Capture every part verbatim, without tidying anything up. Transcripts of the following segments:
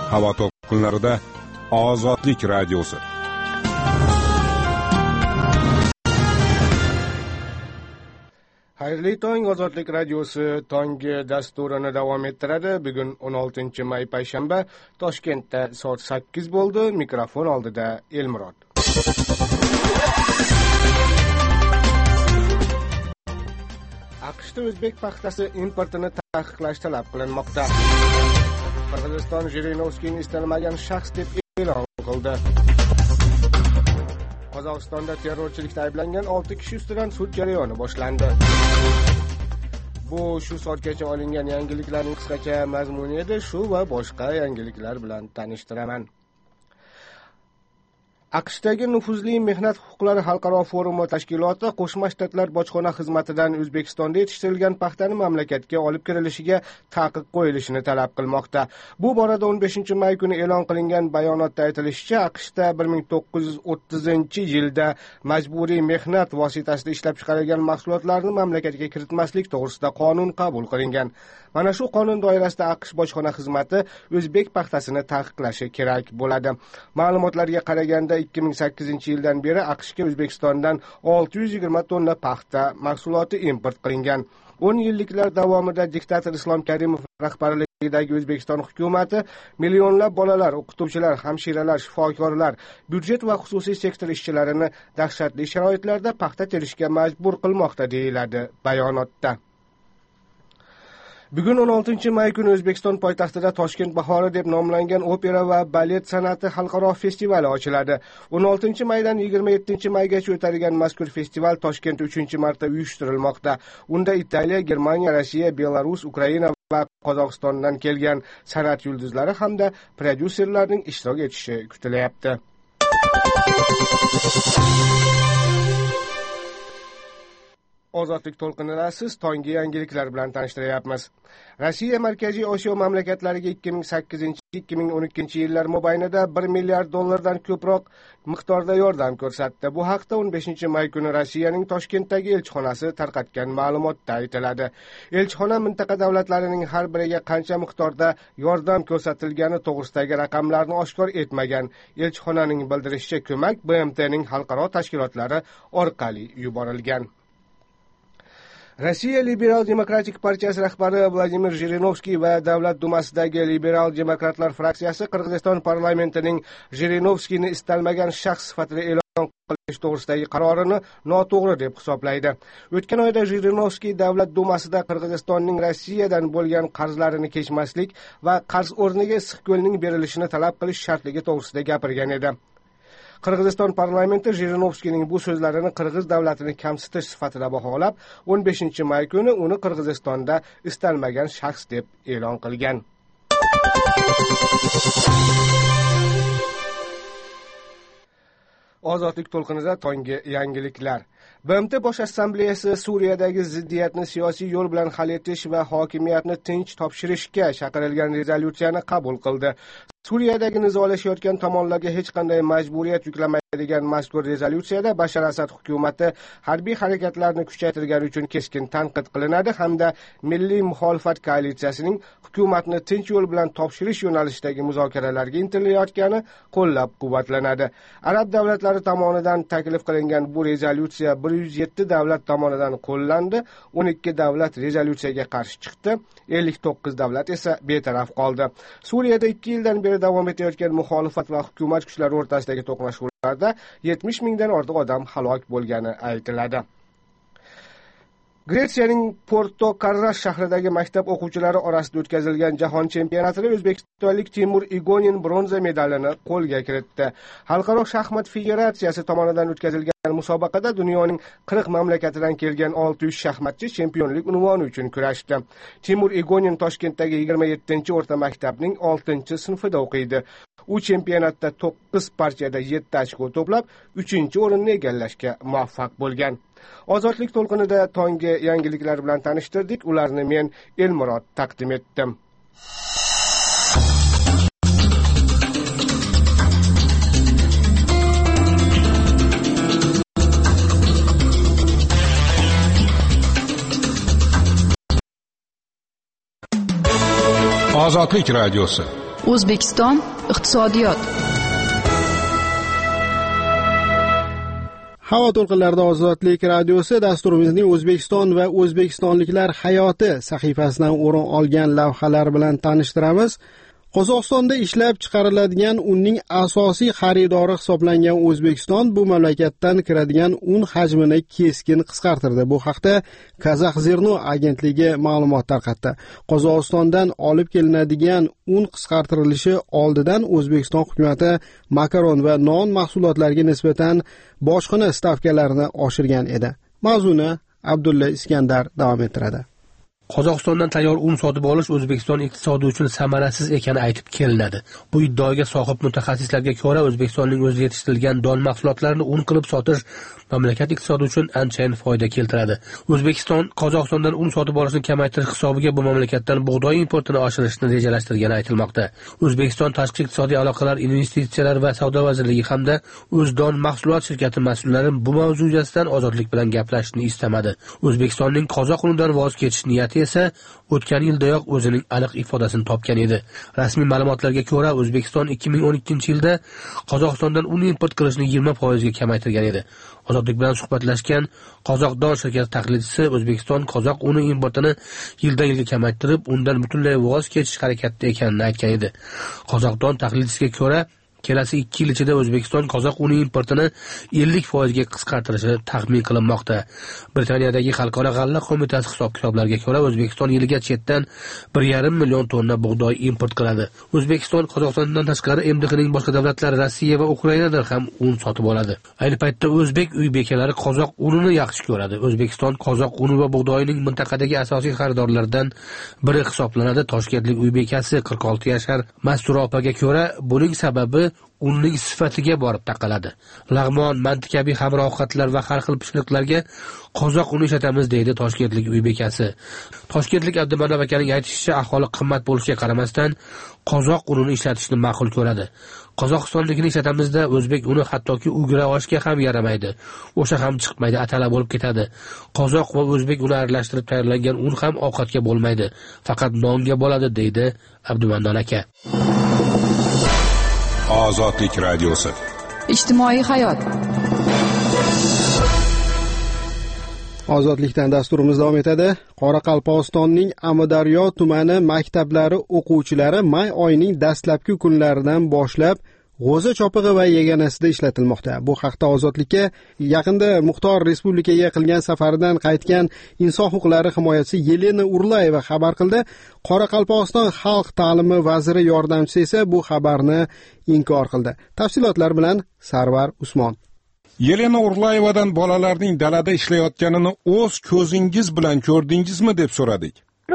Havo to'lqinlarida Ozodlik radiosi. Xayrli tong, Ozodlik radiosi tongi dasturini davom ettiradi. Bugun o'n oltinchi may payshanba, Toshkentda soat sakkiz bo'ldi. Mikrofon oldida Elmurod. AQShda o'zbek paxtasi importini taqiqlash talab qilinmoqda. Qirg'iziston Jirinovskiyni istalmagan shaxs deb e'lon qildi. Qozog'istonda terrorchilikda ayblangan olti kishi ustidan sud jarayoni boshlandi. Bu shu soatgacha olingan yangiliklarning qisqacha mazmuni edi. Shu va boshqa yangiliklar bilan tanishtiraman. AQShdagi nufuzli mehnat huquqlari xalqaro forumi tashkiloti Qo'shma Shtatlar bojxona xizmatidan O'zbekistonda yetishtirilgan paxtani mamlakatga olib kirilishiga taqiq qo'yilishini talab qilmoqda. Bu borada o'n beshinchi may kuni e'lon qilingan bayonotda aytilishicha, AQShda bir ming to'qqiz yuz o'ttizinchi yilda majburiy mehnat vositasida ishlab chiqarilgan mahsulotlarni mamlakatga kiritmaslik to'g'risida qonun qabul qilingan. Mana shu qonun doirasida AQSh bojxona xizmati o'zbek paxtasini taqiqlashi kerak bo'ladi. Ma'lumotlarga qaraganda ikki ming sakkizinchi yildan beri AQShga O'zbekistondan olti yuz yigirma tonna paxta mahsuloti import qilingan. o'n yilliklar davomida diktator Islom Karimov rahbarligidagi O'zbekiston hukumati millionlab bolalar, o'qituvchilar, hamshiralar, shifokorlar, byudjet va xususiy sektor ishchilarini dahshatli sharoitlarda paxta terishga majbur qilmoqda, deyiladi bayonotda. Bugun o'n oltinchi may kuni O'zbekiston poytaxtida Toshkent bahori deb nomlangan opera va balet san'ati xalqaro festivali ochiladi. o'n oltinchi maydan yigirma yettinchi maygacha o'tadigan mazkur festival Toshkentda uchinchi marta uyushtirilmoqda. Unda Italiya, Germaniya, Rossiya, Belarus, Ukraina va Qozog'istondan kelgan san'at yulduzlari hamda prodyuserlarning ishtirok etishi kutilyapti. Ozodlik to'lqinida siz tongi yangiliklar bilan tanishtiryapmiz. Rossiya Markaziy Osiyo mamlakatlariga ikki ming sakkizinchi ikki ming o'n ikkinchi yillar mobaynida bir milliard dollardan ko'proq miqdorda yordam ko'rsatdi. Bu haqda o'n beshinchi may kuni Rossiyaning Toshkentdagi elchixonasi tarqatgan ma'lumotda aytiladi. Elchixona mintaqa davlatlarining har biriga qancha miqdorda yordam ko'rsatilgani to'g'risidagi raqamlarni oshkor etmagan. Elchixonaning bildirishicha, ko'mak B M T'ning xalqaro tashkilotlari orqali yuborilgan. Rossiya Liberal Demokratik partiyasi rahbari Vladimir Jirinovskiy va Davlat dumasidagi Liberal demokratlar fraksiyasi Qirg'iziston parlamentining Jirinovskiyni istalmagan shaxs sifatida e'lon qilish to'g'risidagi qarorini noto'g'ri deb hisoblaydi. O'tgan oyda Jirinovskiy Davlat dumasida Qirg'izistonning Rossiyadan bo'lgan qarzlarini kechmaslik va qarz o'rniga Issiqko'lning berilishini talab qilish shartligi to'g'risida gapirgan edi. Qirg'iziston parlamenti Jirinovskiyning bu so'zlarini Qirg'iz davlatini kamsitish sifatida baholab, o'n beshinchi may kuni uni Qirg'izistonda istalmagan shaxs deb e'lon qilgan. Ozodlik to'lqinida tongi yangiliklar. B M T Bosh Assambleyasi Suriyadagi ziddiyatni siyosiy yo'l bilan hal etish va hokimiyatni tinch topshirishga chaqirilgan rezolyutsiyani qabul qildi. Suriyadagi nizolashayotgan tomonlarga hech qanday majburiyat yuklamaydigan mazkur rezolyutsiyada Bashar Asad hukumati harbiy harakatlarni kuchaytirgani uchun keskin tanqid qilinadi hamda milliy muxolifat koalitsiyasining hukumatni tinch yo'l bilan topshirish yo'nalishidagi muzokaralarga intilayotgani qo'llab-quvvatlanadi. Arab davlatlari tomonidan taklif qilingan bu rezolyutsiya bir yuz yetti davlat tomonidan qo'llandi, o'n ikki davlat rezolyutsiyaga qarshi chiqdi, ellik to'qqiz davlat esa betaraf qoldi. Suriyada ikki yildan beri davom etayotgan muxolifat va hukumat kuchlari o'rtasidagi to'qnashuvlarda yetmish mingdan ortiq odam halok bo'lgani aytiladi. Gretsiyaning Porto Karras shahridagi maktab o'quvchilari orasida o'tkazilgan jahon chempionatida o'zbekistonlik Timur Igonin bronza medalini qo'lga kiritdi. Xalqaro shaxmat federatsiyasi tomonidan o'tkazilgan musobaqada dunyoning qirq mamlakatidan kelgan olti yuz shaxmatchi chempionlik unvoni uchun kurashdi. Timur Igonin Toshkentdagi yigirma yettinchi o'rta maktabning oltinchi sinfida o'qiydi. U chempionatda to'qqiz partiyada yetti ochko to'plab uchinchi o'rinni egallashga muvaffaq bo'lgan. Ozodlik to'lqinida tongi yangiliklar bilan tanishtirdik. Ularni men Elmurod taqdim etdim. Ozodlik radiosi O'zbekiston iqtisodiyot. Havo to'lqinlarida Ozodlik radiosi dasturimizning O'zbekiston va o'zbekistonliklar hayoti sahifasidan o'rin olgan lavhalar bilan tanishtiramiz. Qozog'istonda ishlab chiqariladigan unning asosiy xaridori hisoblangan O'zbekiston bu mamlakatdan kiradigan un hajmini keskin qisqartirdi. Bu haqda Kazaxzirno agentligi ma'lumot tarqatdi. Qozog'istondan olib kelinadigan un qisqartirilishi oldidan O'zbekiston hukumatı makaron va non mahsulotlariga nisbatan bojxona stavkalarini oshirgan edi. Mavzuni Abdulla Iskandar davom ettiradi. Qozog'istondan tayyor un sotib olish O'zbekiston iqtisodi uchun samarasiz ekani aytib kelinadi. Bu iddaoga sohib mutaxassislarga ko'ra, O'zbekistonning o'zida yetishtirilgan don mahsulotlarini un qilib sotish mamlakat iqtisodi uchun anchayin foyda keltiradi. O'zbekiston Qozog'istondan un sotib olishni kamaytirish hisobiga bu mamlakatdan bug'doy importini oshirishni rejalashtirgani aytilmoqda. O'zbekiston Tashqi iqtisodiy aloqalar, investitsiyalar va savdo vazirligi hamda O'zdon mahsulot shirkati mas'ullari bu mavzu yuzasidan Ozodlik bilan gaplashishni istamadi. O'zbekistonning qozoq unidan voz kechish niyati esa o'tgan yildayoq o'zining aniq ifodasini topgan edi. Rasmiy ma'lumotlarga ko'ra, O'zbekiston ikki ming o'n ikkinchi yilda Qozog'istondan un import qilishni yigirma foiz ga kamaytirgan edi. Ozodlik bilan suhbatlashgan Qozoqdon shirkati tahlilchisi O'zbekiston qozoq uni importini yildan yilga kamaytirib, undan butunlay voz kechish harakatida ekanini aytgan edi. Qozoqdon tahlilchisiga ko'ra, kelasi ikki yil ichida O'zbekiston qozoq uni importini ellik foiz ga qisqartirishi taxmin qilinmoqda. Britaniyadagi Xalqaro g'alla qo'mitasi hisob-kitoblariga ko'ra, O'zbekiston yiliga chetdan bir yarim million tonna bug'doy import qiladi. O'zbekiston Qozog'istondan tashqari M D X'ning boshqa davlatlari Rossiya va Ukrainadan ham un sotib oladi. Ayni paytda o'zbek uy bekalari qozoq unini yaxshi ko'radi. O'zbekiston qozoq uni va bug'doyining mintaqadagi asosiy xaridorlaridan biri hisoblanadi. Toshkentlik uy bekasi qirq olti yashar Mastura opaga ko'ra, buning sababi unning sifatiga borib taqaladi. Lag'mon, manti kabi xamir ovqatlar va har xil pishiriqlarga qozoq uni ishlatamiz deydi toshkentlik uy bekasi. Toshkentlik Abdumanap akaning aytishicha, aholi qimmat bo'lishiga qaramasdan qozoq unini ishlatishni ma'qul ko'radi. Qozog'istonlikini ishlatamizda o'zbek uni hattoki ugra oshga ham yaramaydi. O'sha ham chiqmaydi, atala bo'lib ketadi. Qozoq va o'zbek uni aralashtirib tayyorlangan un ham ovqatga bo'lmaydi, faqat nonga bo'ladi deydi Abdumanap aka. Ozodlik radiosi. Ijtimoiy hayot. Ozodlikdan dasturimiz davom etadi. Qoraqalpog'istonning Amudaryo tumani maktablari o'quvchilari may oyining dastlabki kunlaridan boshlab g'o'za chopig'i va yaganasida ishlatilmoqda. Bu haqda Ozodlikka yaqinda Muxtor Respublikaga qilgan safaridan qaytgan inson huquqlari himoyachisi Yelena Urlayeva xabar qildi. Qoraqalpog'iston xalq ta'limi vaziri yordamchisi esa bu xabarni inkor qildi. Tafsilotlar bilan Sarvar Usmon. Yelena Urlayevadan bolalarning dalada ishlayotganini o'z ko'zingiz bilan ko'rdingizmi deb so'radik.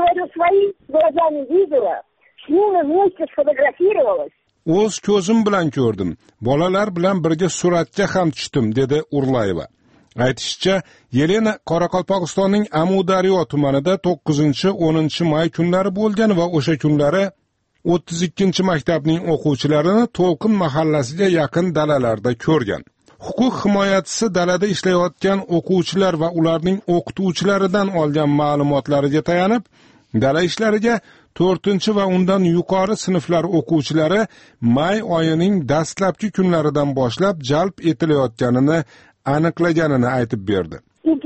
O'z ko'zim bilan ko'rdim. Bolalar bilan birga suratga ham tushdim, dedi Urlayeva. Aytishicha, Yelena Qoraqalpog'istonning Amudaryo tumanida to'qqizinchi o'ninchi may kunlari bo'lgan va o'sha kunlari o'ttiz ikkinchi maktabning o'quvchilarini To'lqin mahallasiga yaqin dalalarda ko'rgan. Huquq himoyachisi dalada ishlayotgan o'quvchilar va ularning o'qituvchilaridan olgan ma'lumotlariga tayanib, dala ishlariga to'rtinchi va undan yuqori sinflar o'quvchilari may oyining dastlabki kunlaridan boshlab jalb etilayotganini aniqlaganini aytib berdi.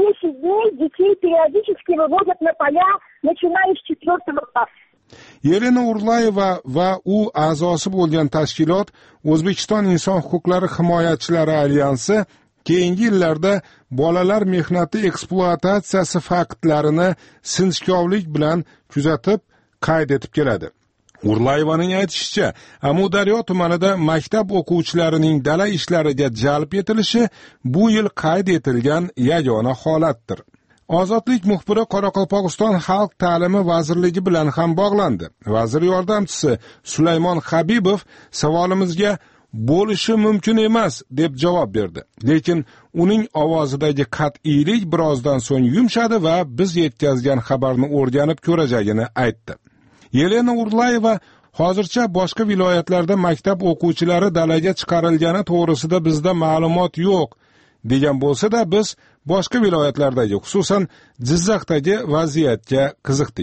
Yelena Urlayeva va u a'zosi bo'lgan tashkilot O'zbekiston inson huquqlari himoyachilari alyansi keyingi yillarda bolalar mehnati ekspluatatsiyasi faktlarini sinchkovlik bilan kuzatib qayd etib keladi. Urlayevaning aytishicha, Amudaryo tumanida maktab o'quvchilarining dala ishlariga jalb etilishi bu yil qayd etilgan yagona holatdir. Ozodlik muxbiri Qoraqalpog'iston xalq ta'limi vazirligi bilan ham bog'landi. Vazir yordamchisi Sulaymon Habibov savolimizga bo'lishi mumkin emas deb javob berdi. Lekin uning ovozidagi qat'iylik birozdan so'ng yumshadi va biz yetkazgan xabarni o'rganib ko'rajagini aytdi. Yelena Urlayeva hozircha boshqa viloyatlarda maktab o'quvchilari dalaga chiqarilgani to'g'risida bizda ma'lumot yo'q degan bo'lsa-da, biz boshqa viloyatlardagi, xususan Jizzaxdagi vaziyatga qiziqdik.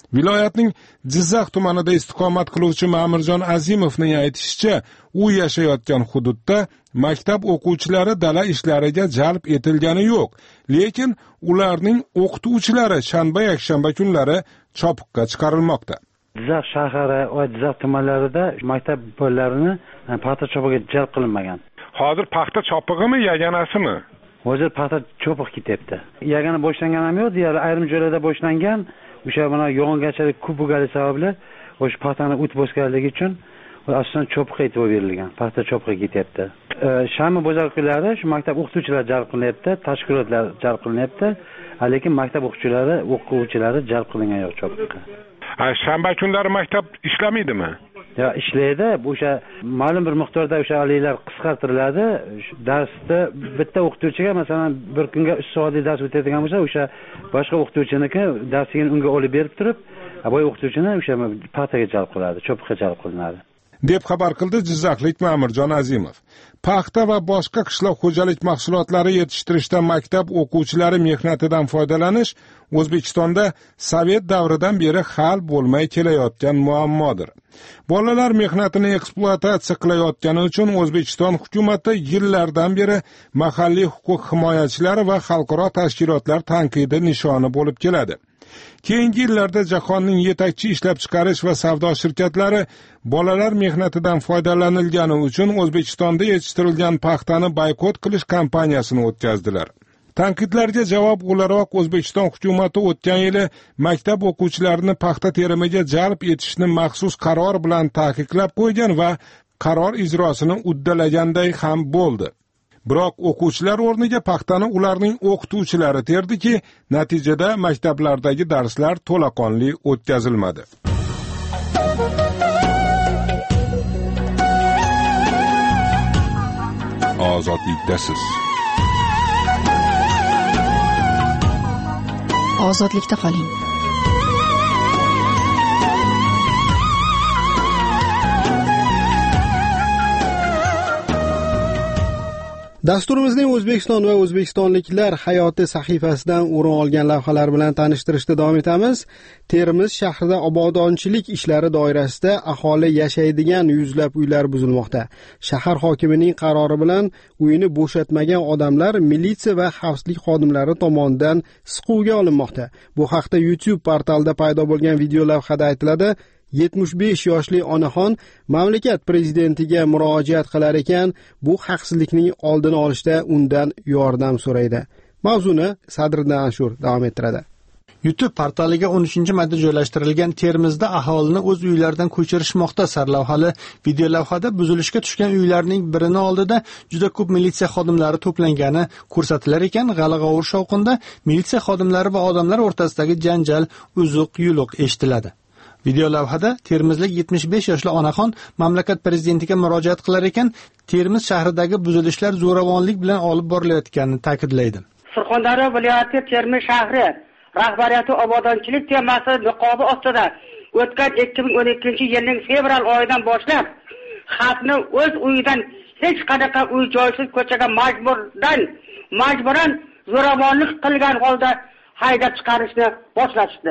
Viloyatning Jizzax tumanida istiqomat qiluvchi Ma'murjon Azimovning aytishicha, u yashayotgan hududda maktab o'quvchilari dala ishlariga jalb etilgani yo'q, lekin ularning o'qituvchilari shanba yakshanba kunlari chopiqqa chiqarilmoqda. Jizzax shahri va Jizzax tumanlarida maktab bo'llarini paxta chopiqiga jalb qilinmagan. Hozir paxta chopig'imi, yaganasimi? Hozir paxta chopiq ketyapti. Yagana boshlangan ham yo'q, deyarli ayrim joylarda boshlangan. O'sha mana yog'ingarchilik ko'p bo'lgani sababli o'sha paxtani o't bosganligi uchun asosan chopiq aytib berilgan. Paxta chopiqiga ketyapti. Shami bozorlari shu maktab o'qituvchilari jalb qilinyapti, tashkilotlar jalb qilinyapti, lekin maktab o'quvchilari, o'quvchilari jalb qilingan yo'q chopiqqa. Shanba kunlari maktab ishlamaydimi? Ya ishlaydi. O'sha ma'lum bir miqdorda o'sha alaylar qisqartiriladi. Darsda bitta o'qituvchiga masalan bir kunga uch soatlik dars o'tadigan bo'lsa, o'sha boshqa o'qituvchiniki darsini unga olib berib turib, boy o'qituvchini o'sha paxtaga jalb qiladi, chopiqqa jalb qilinadi, deb xabar qildi Jizzaxlik Ma'murjon Azimov. Paxta va boshqa qishloq xo'jalik mahsulotlari yetishtirishda maktab o'quvchilari mehnatidan foydalanish O'zbekistonda Sovet davridan beri hal bo'lmay kelayotgan muammodir. Bolalar mehnatini ekspluatatsiya qilayotgani uchun O'zbekiston hukumatı yillardan beri mahalliy huquq himoyachilari va xalqaro tashkilotlar tanqidi nishoni bo'lib keladi. Keyingi yillarda jahonning yetakchi ishlab chiqarish va savdo shirkatlari bolalar mehnatidan foydalanilgani uchun O'zbekistonda yetishtirilgan paxtani boykot qilish kampaniyasini o'tkazdilar. Tanqidlarga javob o'laroq O'zbekiston hukumatı o'tgan yili maktab o'quvchilarini paxta terimiga jalb etishni maxsus qaror bilan taqiqlab qo'ygan va qaror ijrosini uddalaganday ham bo'ldi. Biroq o'quvchilar o'rniga paxtani ularning o'qituvchilari terdiki, natijada maktablardagi darslar to'laqonli o'tkazilmadi. Ozodlikdasiz. Ozodlikda qoling. Dasturimizning O'zbekiston va o'zbekistonliklar hayoti sahifasidan o'rin olgan lavhalar bilan tanishtirishda davom etamiz. Termiz shahrida obodonchilik ishlari doirasida aholi yashaydigan yuzlab uylar buzilmoqda. Shahar hokimining qarori bilan uyini bo'shatmagan odamlar militsiya va xavfsizlik xodimlari tomonidan siquvga olinmoqda. Bu haqda YouTube portalida paydo bo'lgan video lavhada aytiladi. yetmish besh yoshli onaxon mamlakat prezidentiga murojaat qilar ekan, bu haqsizlikning oldini olishda undan yordam so'raydi. Mavzuni Sadriddin Ashur davom ettiradi. YouTube portaliga o'n uchinchi madda joylashtirilgan Termizda aholini o'z uylaridan ko'chirishmoqda sarlavhali video lavhada buzilishga tushgan uylarning birini oldida juda ko'p militsiya xodimlari to'plangani ko'rsatilar ekan, g'ala-g'ovur shovqinda militsiya xodimlari va odamlar o'rtasidagi janjal uzuq-yuluq eshitiladi. Video lavhada termizlik yetmish besh yoshli onaxon mamlakat prezidentiga murojaat qilar ekan, Termiz shahridagi buzilishlar zo'ravonlik bilan olib borilayotganini ta'kidlaydi. Surxondaryo viloyati Termiz shahri rahbariyati obodonchilik temasi niqobi ostida o'tgan ikki ming o'n ikkinchi yilning fevral oyidan boshlab xalqni o'z uyidan hech qanaqa uy joysiz ko'chaga majburdan majburan zo'ravonlik qilgan holda haydab chiqarishni boshlashdi.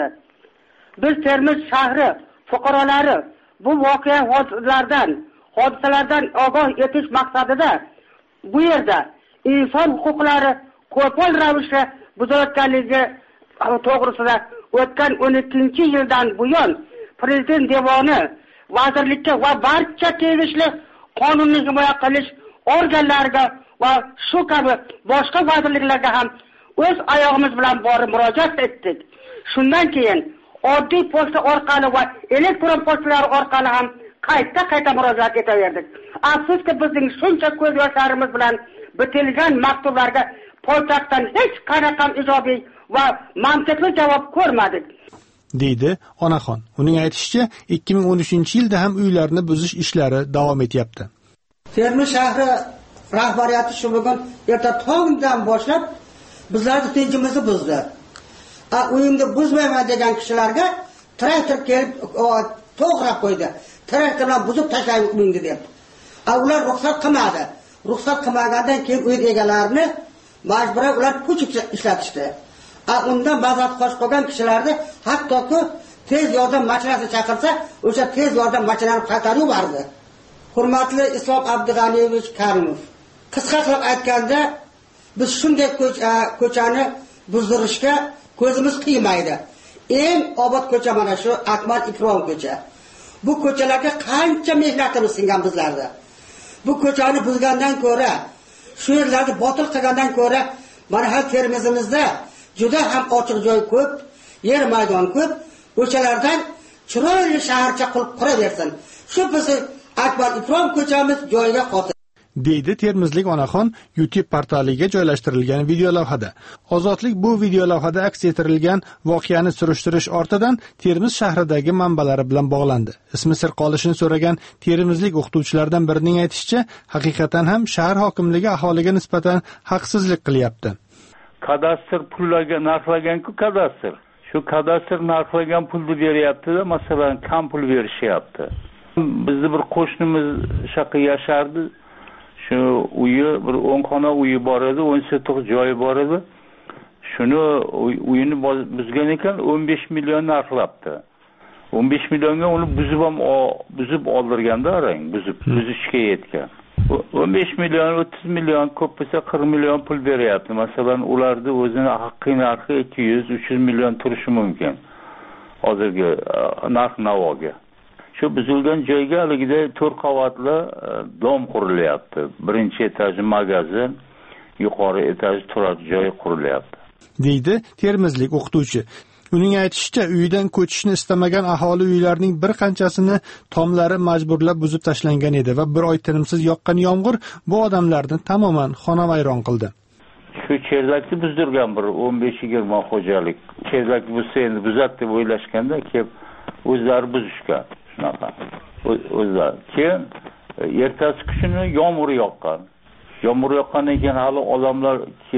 Biz Termiz shahri fuqarolari bu voqea hodisalardan hodisalardan ogoh etish maqsadida bu yerda inson huquqlari qo'pol ravishda buzilayotganligi to'g'risida o'tgan o'n ikkinchi yildan buyon prezident devoni vazirlikka va barcha tegishli qonunni himoya qilish organlariga va shu kabi boshqa vazirliklarga ham o'z oyog'imiz bilan borib murojaat etdik. Shundan keyin oddiy pochta orqali va elektron pochtalar orqali ham qayta qayta murojaat etaverdik. Afsuski bizning shuncha ko'z yoshlarimiz bilan bitilgan maktublarga poytaxtdan hech qanaqa ijobiy va mantiqli javob ko'rmadik, deydi onaxon. Uning aytishicha, ikki ming o'n uchinchi yilda ham uylarni buzish ishlari davom etyapti. Termiz shahri rahbariyati shu bugun erta tongdan boshlab bizlarning tinchimizni buzdi. A uyimni buzmayman degan kishilarga traktor kelib to'g'rab qo'ydi. Traktor bilan buzib tashlaymiz uyingni deb. A ular ruxsat qilmadi. Ruxsat qilmagandan keyin uy egalarini majburan ular puch ishlatishdi. A undan ba'zat qo'sh qo'ygan kishilarni hattoki tez yordam mashinasi chaqirsa, o'sha tez yordam mashinasini qaytarib yubordi. Hurmatli Islom Abdug'aniyevich Karimov, qisqa qilib aytganda, biz shunday ko'chani buzdirishga ko'zimiz qiymaydi. Eng obod ko'cha mana shu Akmal Ikrom ko'cha. Bu ko'chalarga qancha mehnatimiz singan bizlarda. Bu ko'chani buzgandan ko'ra, shu yerlarni botil qilgandan ko'ra, mana hal Termizimizda juda ham ochiq joy ko'p, yer maydon ko'p, o'shalardan chiroyli shaharcha qilib quraversin. Shu bizni Akbar Ikrom ko'chamiz joyiga qo'ydi, deydi termizlik onaxon YouTube portaliga joylashtirilgan video lavhada. Ozodlik bu video lavhada aks ettirilgan voqeani surishtirish ortidan Termiz shahridagi manbalari bilan bog'landi. Ismi sir qolishini so'ragan termizlik o'qituvchilardan birining aytishicha, haqiqatan ham shahar hokimligi aholiga nisbatan haqsizlik qilyapti. Kadastr pullaga narxlagan-ku kadastr. Shu kadastr narxlagan pulni beryapti-da, masalan, kam pul berishyapti. Bizni bir qo'shnimiz shaqa yashardi. Shu uyi bir o'n xona uyi bor edi, o'n sakkiz joyi bor edi. Shuni uyini buzgan ekan, o'n besh million narxlabdi. o'n besh millionga uni buzib ham buzib oldirganda arang, buzib buzishga yetgan. o'n besh million, o'ttiz million, ko'p bo'lsa qirq million pul beryapti. Masalan, ularni o'zini haqiqiy narxi ikki yuz uch yuz million turishi mumkin. Hozirgi narx-navoga. Shu buzilgan joyga haligida to'rt qavatli dom qurilyapti. Birinchi etaj magazin, yuqori etaj turar joy qurilyapti, deydi termizlik o'qituvchi. Uning aytishicha, uyidan ko'chishni istamagan aholi uylarining bir qanchasini tomlari majburlab buzib tashlangan edi va bir oy tinimsiz yoqqan yomg'ir bu odamlarni tamoman xonavayron qildi. Shu cherlakni buzdirgan bir o'n besh yigirma xo'jalik. Cherlakni buzsa endi buzat deb o'ylashganda kelib o'zlari buzishgan. Shunaqa. O'zlari. Keyin ertasi kuni yomg'ir yoqqan. Yomg'ir yoqqandan keyin hali odamlar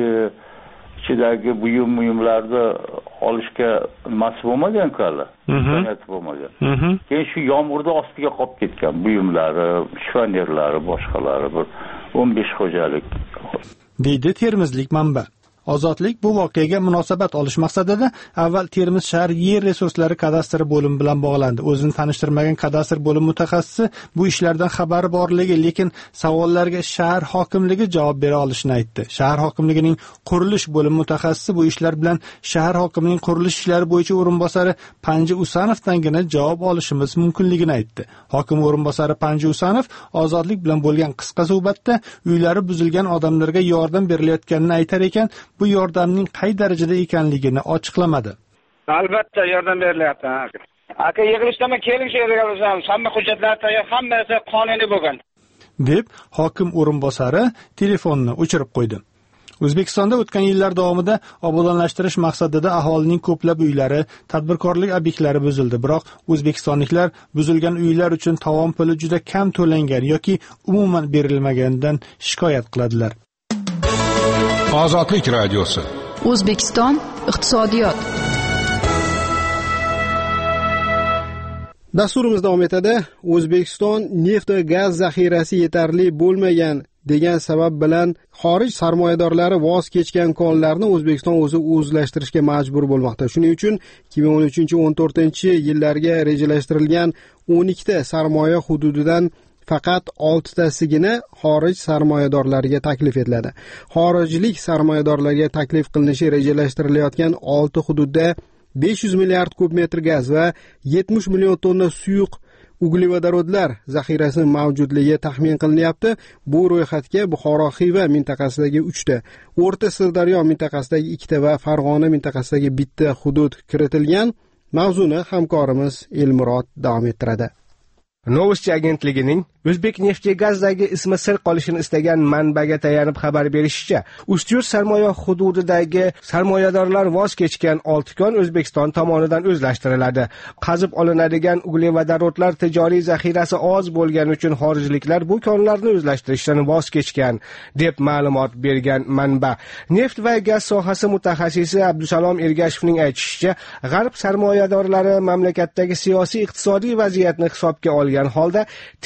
ichidagi buyum buyumlarni olishga nasib bo'lmagan hali. Nasib bo'lmagan. Keyin shu yomg'irda ostiga qolib ketgan buyumlari, shifonerlari, boshqalari bir o'n besh xo'jalik, deydi termizlik manba. Ozodlik bu voqeaga munosabat olish maqsadida avval Termiz shahar yer resurslari kadastri bo'limi bilan bog'landi. O'zini tanishtirmagan kadastr bo'limi mutaxassisi bu ishlardan xabari borligi, lekin savollarga shahar hokimligi javob bera olishini aytdi. Shahar hokimligining qurilish bo'limi mutaxassisi bu ishlar bilan shahar hokimining qurilish ishlari bo'yicha o'rinbosari Panji Usanovdangina javob olishimiz mumkinligini aytdi. Hokim o'rinbosari Panji Usanov Ozodlik bilan bo'lgan qisqa suhbatda uylari buzilgan odamlarga yordam berilayotganini aytar ekan, bu yordamning qay darajada ekanligini ochiqlamadi. Albatta yordam berilyapti. Aka yig'ilishda keling shu yerga o'zimiz hamma hujjatlar tayyor, hammasi qonuniy bo'lgan, deb hokim o'rinbosari telefonni o'chirib qo'ydi. O'zbekistonda o'tgan yillar davomida obodonlashtirish maqsadida aholining ko'plab uylari, tadbirkorlik obyektlari buzildi. Biroq o'zbekistonliklar buzilgan uylar uchun tovon puli juda kam to'langan yoki umuman berilmaganidan shikoyat qiladilar. Ozodlik radiosi. O'zbekiston iqtisodiyot. Dasturimiz davom etadi. O'zbekiston neft va gaz zaxirasi yetarli bo'lmagan degan sabab bilan xorij sarmoyadorlari voz kechgan konlarni O'zbekiston o'zi o'zlashtirishga majbur bo'lmoqda. Shuning uchun ikki ming o'n uchinchi o'n to'rtinchi yillarga rejalashtirilgan o'n ikkita sarmoya hududidan faqat oltitasigina xorij sarmoyadorlariga taklif etiladi. Xorijlik sarmoyadorlarga taklif qilinishi rejalashtirilayotgan olti hududda besh yuz milliard kub metr gaz va yetmish million tonna suyuq uglevodorodlar zaxirasi mavjudligi taxmin qilinyapti. Bu ro'yxatga Buxoro Xiva mintaqasidagi uchta, O'rta Sirdaryo mintaqasidagi ikkita va Farg'ona mintaqasidagi bitta hudud kiritilgan. Mavzuni hamkorimiz Elmurod davom ettiradi. Novosti agentligining O'zbek nefti gazdagi ismi sir qolishini istagan manbaga tayanib xabar berishicha, Ustyurt sarmoya hududidagi sarmoyadorlar voz kechgan olti kon O'zbekiston tomonidan o'zlashtiriladi. Qazib olinadigan uglevodorodlar tijoriy zaxirasi oz bo'lgani uchun xorijliklar bu konlarni o'zlashtirishdan voz kechgan, deb ma'lumot bergan manba. Neft va gaz sohasi mutaxassisi Abdusalom Ergashevning aytishicha, G'arb sarmoyadorlari mamlakatdagi siyosiy iqtisodiy vaziyatni hisobga olgan holda tez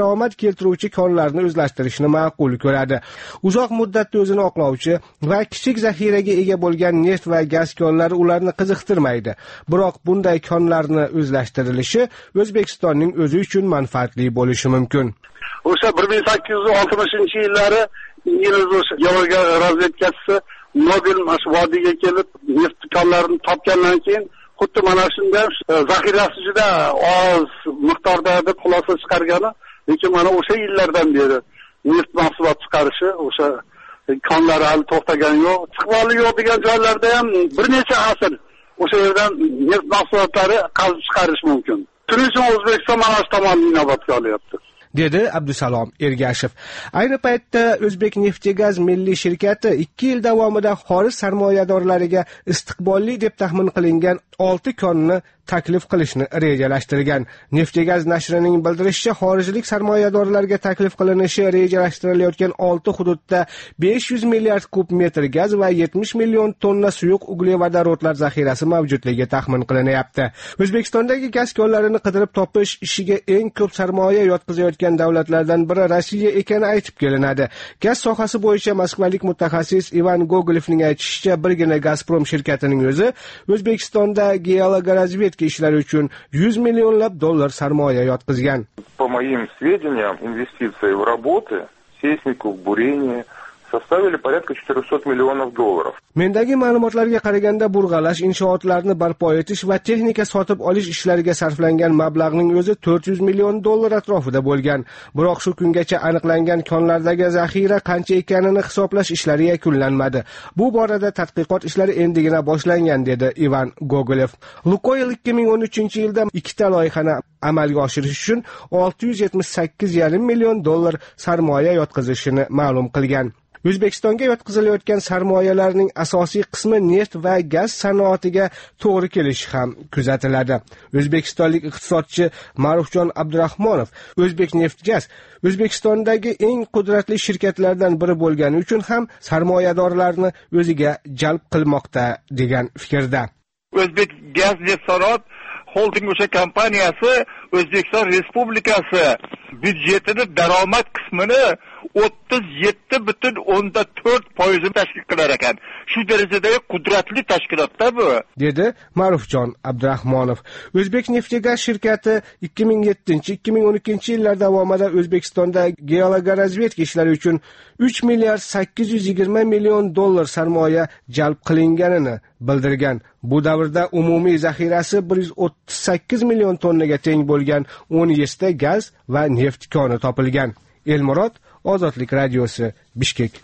daromad keltiruvchi konlarni o'zlashtirishni ma'qul ko'radi. Uzoq muddatda o'zini oqlovchi va kichik zaxiraga ega bo'lgan neft va gaz konlari ularni qiziqtirmaydi. Biroq bunday konlarni o'zlashtirilishi O'zbekistonning o'zi uchun manfaatli bo'lishi mumkin. O'sha bir ming sakkiz yuz oltmishinchi yillari ingliz geologiya razvedkachisi Nobel vodiyga kelib neft konlarini topgandan keyin xuddi mana shunday zaxirasi juda oz miqdorda deb xulosa chiqargani, lekin mana o'sha yillardan beri neft mahsulot chiqarishi, o'sha konlari hali to'xtagani yo'q. Istiqboli yo'q degan joylarda ham bir necha asr o'sha yerdan neft mahsulotlari qazib chiqarish mumkin. Shuning uchun O'zbekiston mana shu tomonni inobatga olyapti, dedi Abdusalom Ergashev. Ayni paytda O'zbek Neftegaz milliy shirkati ikki yil davomida xorij sarmoyadorlariga istiqbolli deb taxmin qilingan olti konni taklif qilishni rejalashtirgan. Neftegaz nashrining bildirishicha, xorijlik sarmoyadorlarga taklif qilinishi rejalashtirilayotgan olti hududda besh yuz milliard kub metr gaz va yetmish million tonna suyuq uglevodorodlar zaxirasi mavjudligi taxmin qilinyapti. O'zbekistondagi gaz konlarini qidirib topish ishiga eng ko'p sarmoya yotqizayotgan davlatlardan biri Rossiya ekani aytib kelinadi. Gaz sohasi bo'yicha moskvalik mutaxassis Ivan Gogolevning aytishicha, birgina Gazprom shirkatining o'zi O'zbekistonda geologorazvedka ishlari uchun yuz millionlab dollar sarmoya yotqizgan. По моим сведениям, инвестиции в работы, сейсмику, бурение составили порядка четыреста миллионов долларов. Mendagi ma'lumotlarga qaraganda burg'alash, inshootlarni barpo etish va texnika sotib olish ishlariga sarflangan mablag'ning o'zi to'rt yuz million dollar atrofida bo'lgan. Biroq shu kungacha aniqlangan konlardagi zaxira qancha ekanini hisoblash ishlari yakunlanmadi. Bu borada tadqiqot ishlari endigina boshlangan, dedi Ivan Gogolev. Lukoil ikki ming o'n uchinchi yilda ikkita loyihani amalga oshirish uchun olti yuz yetmish sakkiz yarim million dollar sarmoya yotqizishini ma'lum qilgan. O'zbekistonga yotqizilayotgan sarmoyalarning asosiy qismi neft va gaz sanoatiga to'g'ri kelishi ham kuzatiladi. O'zbekistonlik iqtisodchi Ma'rufjon Abdurahmonov O'zbek Neftgaz O'zbekistondagi eng qudratli shirkatlardan biri bo'lgani uchun ham sarmoyadorlarni o'ziga jalb qilmoqda degan fikrda. O'zbek gaz neft holding o'sha kompaniyasi O'zbekiston Respublikasi byudjetining daromad qismini o'ttiz yetti butun o'ndan to'rt foiz tashkil qilar ekan. Shu darajadagi qudratli tashkilotda bu, dedi Ma'rufjon Abdurahmonov. O'zbek Neftegaz shirkati ikki ming yettinchi ikki ming o'n ikkinchi yillar davomida O'zbekistonda geologorazvedka ishlari uchun uch milliard sakkiz yuz yigirma million dollar sarmoya jalb qilinganini bildirgan. Bu davrda umumiy zaxirasi bir yuz o'ttiz sakkiz million tonnaga teng bo'lgan o'n yetti gaz va neft koni topilgan. Elmurod, Ozodlik radiosi, Bishkek.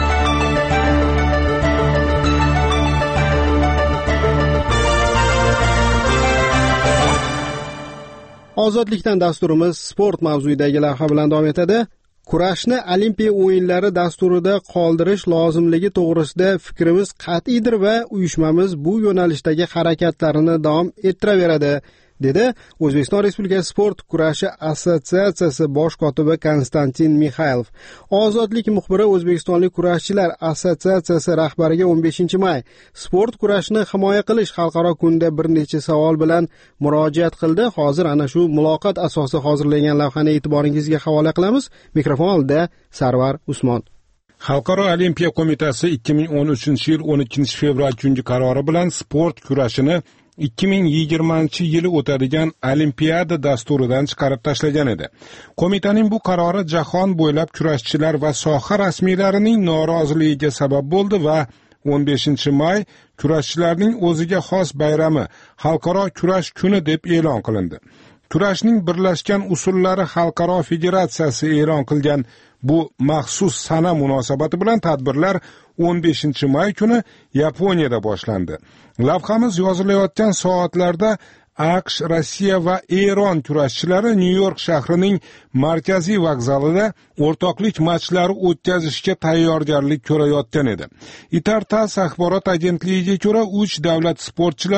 Ozodlikdan dasturimiz sport mavzuidagi lavha bilan davom etadi. Kurashni Olimpiya o'yinlari dasturida qoldirish lozimligi to'g'risida fikrimiz qat'iydir va uyushmamiz bu yo'nalishdagi harakatlarini davom ettiraveradi, dedi O'zbekiston Respublikasi sport kurashi assotsiatsiyasi bosh kotibi Konstantin Mixaylov. Ozodlik muxbiri O'zbekistonlik kurashchilar assotsiatsiyasi rahbariga o'n beshinchi may sport kurashini himoya qilish xalqaro kunida bir necha savol bilan murojaat qildi. Hozir ana shu muloqot asosida hozirlangan lavhani e'tiboringizga havola qilamiz. Mikrofon oldida Sarvar Usmon. Xalqaro Olimpiya qo'mitasi ikki ming o'n uchinchi yil o'n ikkinchi fevral kungi qarori bilan sport kurashini ikki ming yigirmanchi yili o'tadigan Olimpiada dasturidan chiqarib tashlagan edi. Qo'mitaning bu qarori jahon bo'ylab kurashchilar va soha rasmiylarining noroziligiga sabab bo'ldi va o'n beshinchi may kurashchilarning o'ziga xos bayrami Xalqaro kurash kuni deb e'lon qilindi. Kurashning birlashgan usullari xalqaro federatsiyasi e'lon qilgan bu maxsus sana munosabati bilan tadbirlar o'n beshinchi may kuni Yaponiyada boshlandi. Lavhamiz yozilayotgan soatlarda AQSh, Rossiya va Eron kurashchilari Nyu-York shahrining markaziy vokzalida o'rtoqlik matchlari o'tkazishga tayyorgarlik ko'rayotgan edi. Itar-tas axborot agentligiga ko'ra uch davlat sportchilari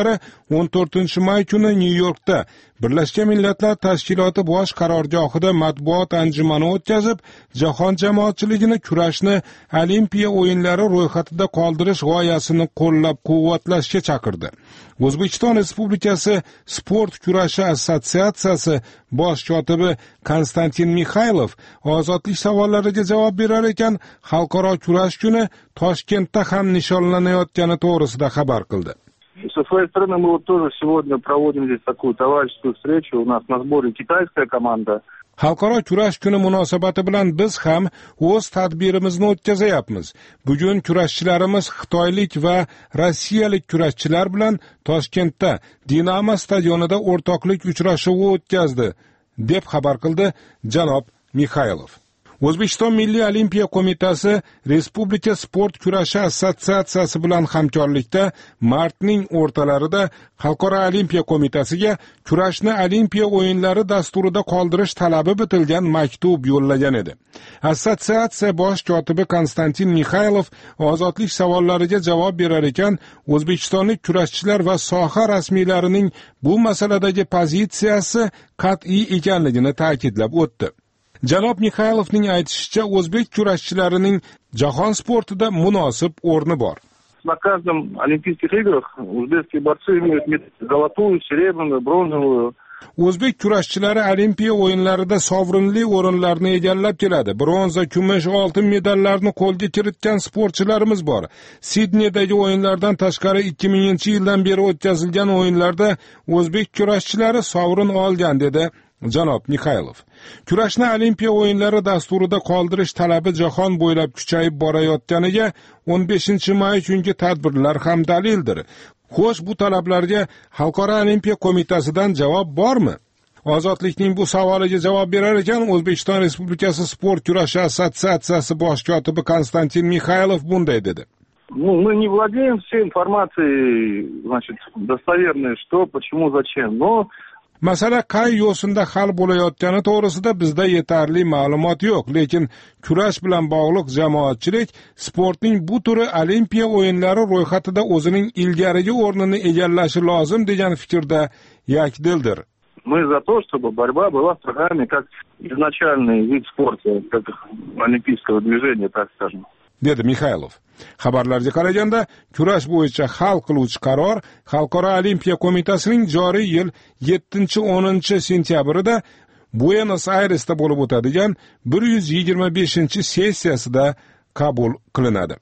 o'n to'rtinchi may kuni Nyu-Yorkda Birlashgan Millatlar Tashkiloti bosh qarorgohida matbuot anjumani o'tkazib, jahon jamoatchiligini kurashni Olimpiya o'yinlari ro'yxatida qoldirish g'oyasini qo'llab-quvvatlashga chaqirdi. O'zbekiston Respublikasi Sport kurashi assotsiatsiyasi bosh kotibi Konstantin Mikhaylov ozodlik savollariga javob berar ekan, xalqaro kurash kuni Toshkentda ham nishonlanayotgani to'g'risida xabar qildi. Со своей стороны мы вот тоже сегодня проводим здесь такую товарищескую встречу. У нас на сборе китайская команда. Xalqaro kurash kuni munosabati bilan biz ham o'z tadbirimizni o'tkazayapmiz. Bugun kurashchilarimiz xitoylik va rossiyalik kurashchilar bilan Toshkentda Dinamo stadionida o'rtoqlik uchrashuvi o'tkazdi, deb xabar qildi janob Mikhaylov. O'zbekiston Milliy Olimpiya qo'mitasi Respublika sport kurashi assotsiatsiyasi bilan hamkorlikda martning o'rtalarida Xalqaro Olimpiya qo'mitasiga kurashni Olimpiya o'yinlari dasturida qoldirish talabi bitilgan maktub yo'llagan edi. Assotsiatsiya bosh kotibi Konstantin Mikhaylov ozodlik savollariga javob berar ekan, o'zbekistonlik kurashchilar va soha rasmiylarining bu masaladagi pozitsiyasi qat'iy ekanligini ta'kidlab o'tdi. Janob Mikhaylovning aytishicha, o'zbek kurashchilarining jahon sportida munosib o'rni bor. На каждом олимпийских играх узбекские борцы имеют золотую, серебряную, бронзовую. O'zbek kurashchilari Olimpiya o'yinlarida sovrinli o'rinlarni egallab keladi. Bronza, kumush, oltin medallarni qo'lga kiritgan sportchilarimiz bor. Sidneydagi o'yinlardan tashqari ikki minginchi yildan beri o'tkazilgan o'yinlarda o'zbek kurashchilari sovrin olgan, dedi janob Mikhaylov. Kurashni Olimpiya o'yinlari dasturida qoldirish talabi jahon bo'ylab kuchayib borayotganiga o'n beshinchi may kungi tadbirlar ham dalildir. Xo'sh, bu talablarga Xalqaro Olimpiya qo'mitasidan javob bormi? Ozodlikning bu savoliga javob berar ekan, O'zbekiston Respublikasi sport kurashi assotsiatsiyasi bosh kotibi Konstantin Mikhaylov bunday dedi. Ну, мы не владеем всей информацией, значит, достоверной, что, почему, зачем, но Masala qay yo'sinda hal bo'layotgani to'g'risida bizda yetarli ma'lumot yo'q, lekin kurash bilan bog'liq jamoatchilik sportning bu turi Olimpiya o'yinlari ro'yxatida o'zining ilgarigi o'rnini egallashi lozim degan fikrda yakdildir. Мы за то, чтобы борьба была в программе как изначальный вид спорта, как олимпийского движения, так скажем. dedi Mikhaylov. Xabarlarga qaraganda, kurash bo'yicha hal qiluvchi qaror Xalqaro Olimpiya qo'mitasining joriy yil yettinchi o'ninchi sentyabrida Buenos Airesda bo'lib o'tadigan bir yuz yigirma beshinchi sessiyasida qabul qilinadi.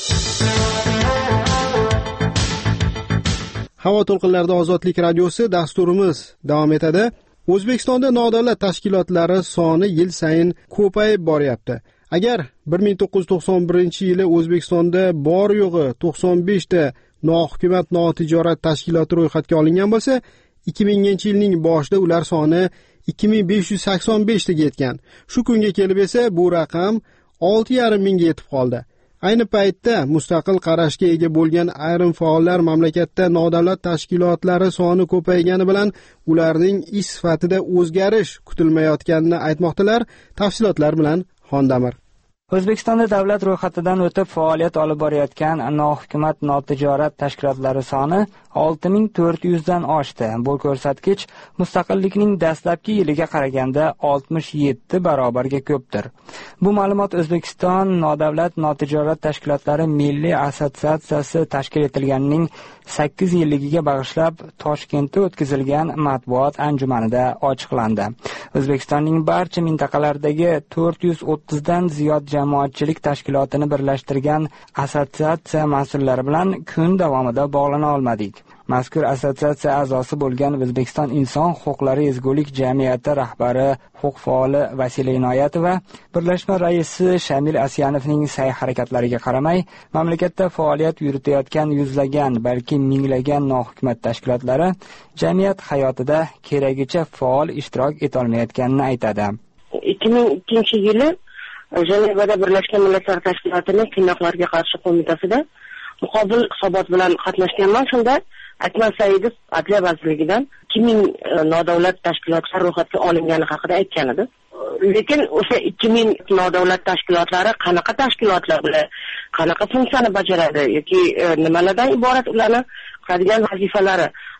Havo to'lqinlarida Ozodlik radiosi dasturimiz davom etadi. O'zbekistonda nodavlat tashkilotlari soni yil sayin ko'payib boryapti. Agar bir ming to'qqiz yuz to'qson birinchi yili O'zbekistonda bor yo'g'i to'qson besh ta nohukumat notijorat tashkiloti ro'yxatga olingan bo'lsa, ikki minginchi yilning boshida ular soni ikki ming besh yuz sakson besh taga yetgan. Shu kunga kelib esa bu raqam olti yarim mingga yetib qoldi. Ayni paytda mustaqil qarashga ega bo'lgan ayrim faollar mamlakatda nodavlat tashkilotlari soni ko'paygani bilan ularning ish sifatida o'zgarish kutilmayotganini aytmoqdalar. Tafsilotlar bilan Xondamir. O'zbekistonda davlat ro'yxatidan o'tib faoliyat olib borayotgan nohukumat notijorat tashkilotlari soni olti ming to'rt yuz dan oshdi. Bu ko'rsatkich mustaqillikning dastlabki yiliga qaraganda oltmish yetti barobarga ko'pdir. Bu ma'lumot O'zbekiston nodavlat notijorat tashkilotlari milliy assotsiatsiyasi tashkil etilganining sakkiz yilligiga bag'ishlab Toshkentda o'tkazilgan matbuot anjumanida ochiqlandi. O'zbekistonning barcha mintaqalaridagi to'rt yuz o'ttiz dan ziyod jamoatchilik tashkilotini birlashtirgan assotsiatsiya mas'ullari bilan kun davomida bog'lana olmadik. Mazkur assotsiatsiya a'zosi bo'lgan O'zbekiston inson huquqlari ezgulik jamiyati rahbari, huquq faoli Vasila Inoyatova birlashma raisi Shamil Asyanovning sa'y-harakatlariga qaramay, mamlakatda faoliyat yuritayotgan yuzlagan, balki minglagan nohukumat tashkilotlari jamiyat hayotida keragicha faol ishtirok eta olmayotganini aytadi. ikki ming ikkinchi yili Jenevada Birlashgan Millatlar Tashkilotining qiynoqlarga qarshi qo'mitasida muqobil hisobot bilan qatnashganman. Shunda Akmal Saidov Adliya vazirligidan ikki ming nodavlat tashkilotlar ro'yxatga olingani haqida aytgan edi. Lekin o'sha ikki ming nodavlat tashkilotlari qanaqa tashkilotlar bilan qanaqa funksiyani bajaradi yoki nimalardan iborat ularni qiladigan vazifalari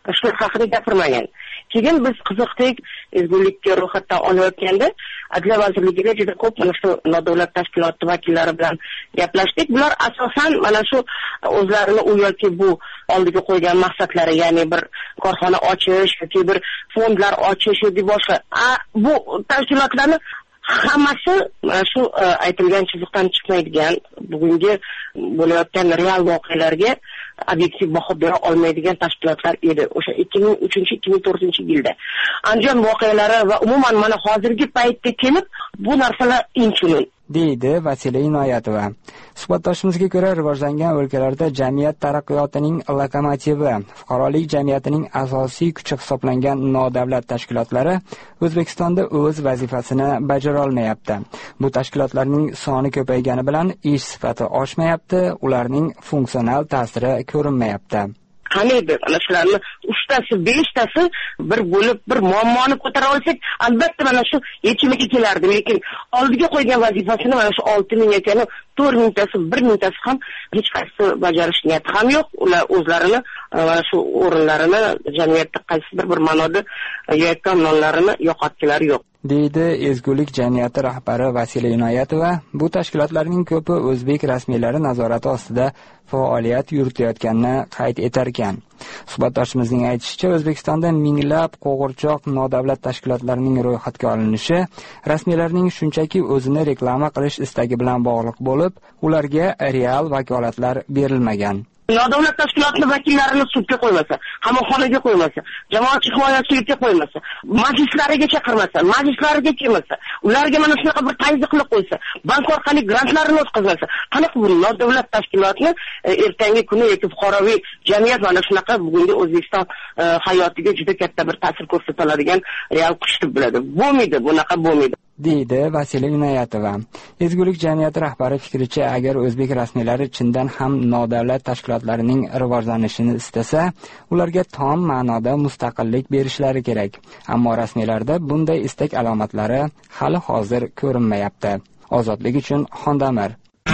shular haqida gapirmagan. Keyin biz qiziqdik, ezgulikka ro'yxatdan olayotganda Adliya vazirligiga juda ko'p mana shu nodavlat tashkiloti vakillari bilan gaplashdik. Bular asosan mana shu o'zlarini u yoki bu oldiga qo'ygan maqsadlari, ya'ni bir korxona ochish yoki bir fondlar ochish yoki boshqa bu tashkilotlarni hammasi mana shu aytilgan chiziqdan chiqmaydigan, bugungi bo'layotgan real voqealarga obyektiv baho bera olmaydigan tashkilotlar edi. O'sha ikki ming uchinchi ikki ming to'rtinchi yilda Andijon voqealari va umuman mana hozirgi paytda kelib bu narsalar inchunun deydi Vasiliya Inoyatova. Suhbatdoshimizga ko'ra, rivojlangan o'lkalarda jamiyat taraqqiyotining lokomotivi, fuqarolik jamiyatining asosiy kuchi hisoblangan nodavlat tashkilotlari O'zbekistonda o'z vazifasini bajara olmayapti. Bu tashkilotlarning soni ko'paygani bilan ish sifati oshmayapti, ularning funksional ta'siri ko'rinmayapti. Qaniydi, ana shularni uchtasi, beshtasi bir bo'lib bir muammoni ko'tara olsak, albatta mana shu yechimiga kelardi, lekin oldiga qo'ygan vazifasini mana shu olti ming ekani to'rt mingtasi, bir mingtasi ham hech qaysi bajarish niyati ham yo'q. Ular o'zlarini mana shu o'rinlarini jamiyatda qaysidir bir ma'noda yeyotgan nonlarini yo'qotgilari yo'q, deydi ezgulik jamiyati rahbari Vasiliya Inoyatova. Bu tashkilotlarning ko'pi o'zbek rasmiylari nazorati ostida faoliyat yuritayotganini qayd etar ekan. Suhbatdoshimizning aytishicha, O'zbekistonda minglab qo'g'irchoq nodavlat tashkilotlarining ro'yxatga olinishi rasmiylarning shunchaki o'zini reklama qilish istagi bilan bog'liq bo'lib, ularga real vakolatlar berilmagan. Nodavlat tashkilotning vakillarini sudga qo'ymasa, qamoqxonaga qo'ymasa, jamoatchilik himoyachilikka qo'ymasa, majlislariga chaqirmasa, majlislariga kelmasa, ularga mana shunaqa bir tayinli qilib qo'ysa, bank orqali grantlarini o'tkazmasa, qanaqa bu nodavlat tashkilotni ertangi kuni yoki fuqaroviy jamiyat mana shunaqa bugungi O'zbekiston hayotiga juda katta bir ta'sir ko'rsatadigan real kuch deb biladi. Bo'lmaydi, bunaqa bo'lmaydi, deydi Vasiliya Inoyatova. Ezgulik jamiyati rahbari fikricha, agar o'zbek rasmiylari chindan ham nodavlat tashkilotlarining rivojlanishini istasa, ularga tom ma'noda mustaqillik berishlari kerak. Ammo rasmiylarda bunday istak alomatlari hali hozir ko'rinmayapti. Ozodlik uchun Xondamir.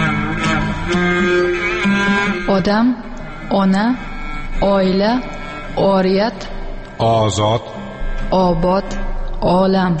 Odam, ona, oila, oriyat, ozod, obod, olam.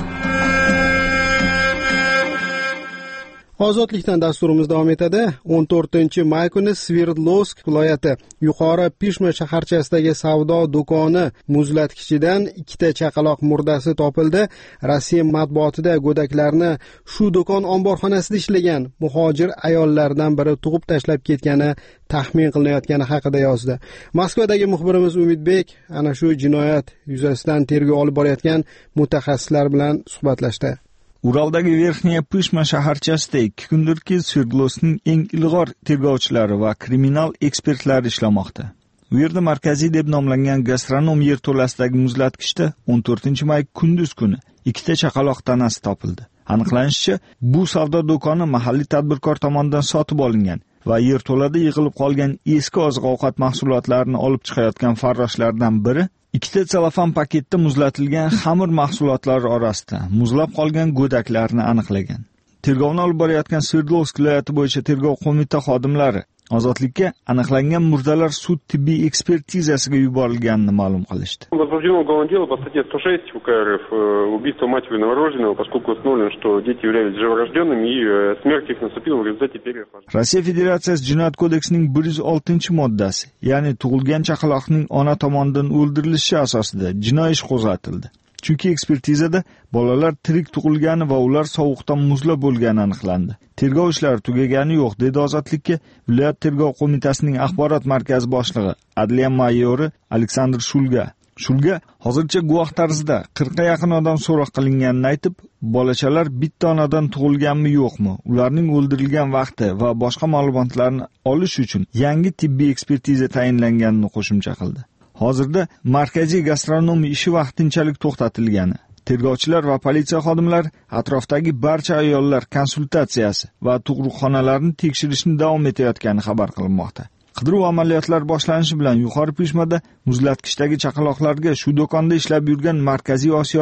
Ozodlikdan dasturimiz davom etadi. o'n to'rtinchi may kuni Sverdlovsk viloyati yuqori Pishma shaharchasidagi savdo do'koni muzlatkichidan ikkita chaqaloq murdasi topildi. Rossiya matbuotida go'daklarni shu do'kon omborxonasida ishlagan muhojir ayollardan biri tug'ib tashlab ketgani taxmin qilinayotgani haqida yozdi. Moskvadagi muxbirimiz Umidbek ana shu jinoyat yuzasidan tergov olib borayotgan mutaxassislar bilan suhbatlashdi. Uraldagi Verxniya Pishma shaharchasida ikki kundirki Sverdlovskning eng ilg'or tergovchilari va kriminal ekspertlari ishlamoqda. U yerda markaziy deb nomlangan gastronom yerto'lasidagi muzlatkichda o'n to'rtinchi may kunduz kuni ikkita chaqaloq tanasi topildi. Aniqlanishicha, bu savdo do'koni mahalliy tadbirkor tomonidan sotib olingan va yerto'lada yig'ilib qolgan eski oziq-ovqat mahsulotlarini olib chiqayotgan farroshlardan biri ikkita selofan paketda muzlatilgan xamir mahsulotlari orasida muzlab qolgan go'daklarni aniqlagan. Tergovni olib borayotgan Sverdlovsk viloyati bo'yicha tergov qo'mita xodimlari ozodlikka aniqlangan murdalar sud tibbiy ekspertizasiga yuborilganini ma'lum qilishdi. Возбуждено уголовное дело по статье сто шесть УК РФ убийство матери новорожденного, поскольку установлено, что дети являлись живорожденными и смерть их наступила в результате переохлаждения. Rossiya Federatsiyasi Jinoyat kodeksining bir yuz oltinchi moddasi, ya'ni tug'ilgan chaqaloqning ona tomonidan o'ldirilishi asosida jinoiy ish qo'zg'atildi. Chunki ekspertizada bolalar tirik tug'ilgani va ular sovuqdan muzlab bo'lgani aniqlandi. Tergov ishlari tugagani yo'q, dedi Ozodlikka viloyat tergov qo'mitasining axborot markazi boshlig'i, adliya mayori Aleksandr Shulga. Shulga hozircha guvoh tarzida qirqqa yaqin odam so'roq qilinganini aytib, bolachalar bitta onadan tug'ilganmi yo'qmi, ularning o'ldirilgan vaqti va boshqa ma'lumotlarni olish uchun yangi tibbiy ekspertiza tayinlanganini qo'shimcha qildi. Hozirda markaziy gastronomiya ishi vaqtinchalik to'xtatilgani, tergovchilar va politsiya xodimlari atrofdagi barcha ayollar konsultatsiyasi va tug'ruqxonalarni tekshirishni davom etayotgani xabar qilinmoqda. Qidiruv amaliyotlari boshlanishi bilan yuqori Pishmada muzlatkichdagi chaqaloqlarga shu do'konda ishlab yurgan markaziy osiyolik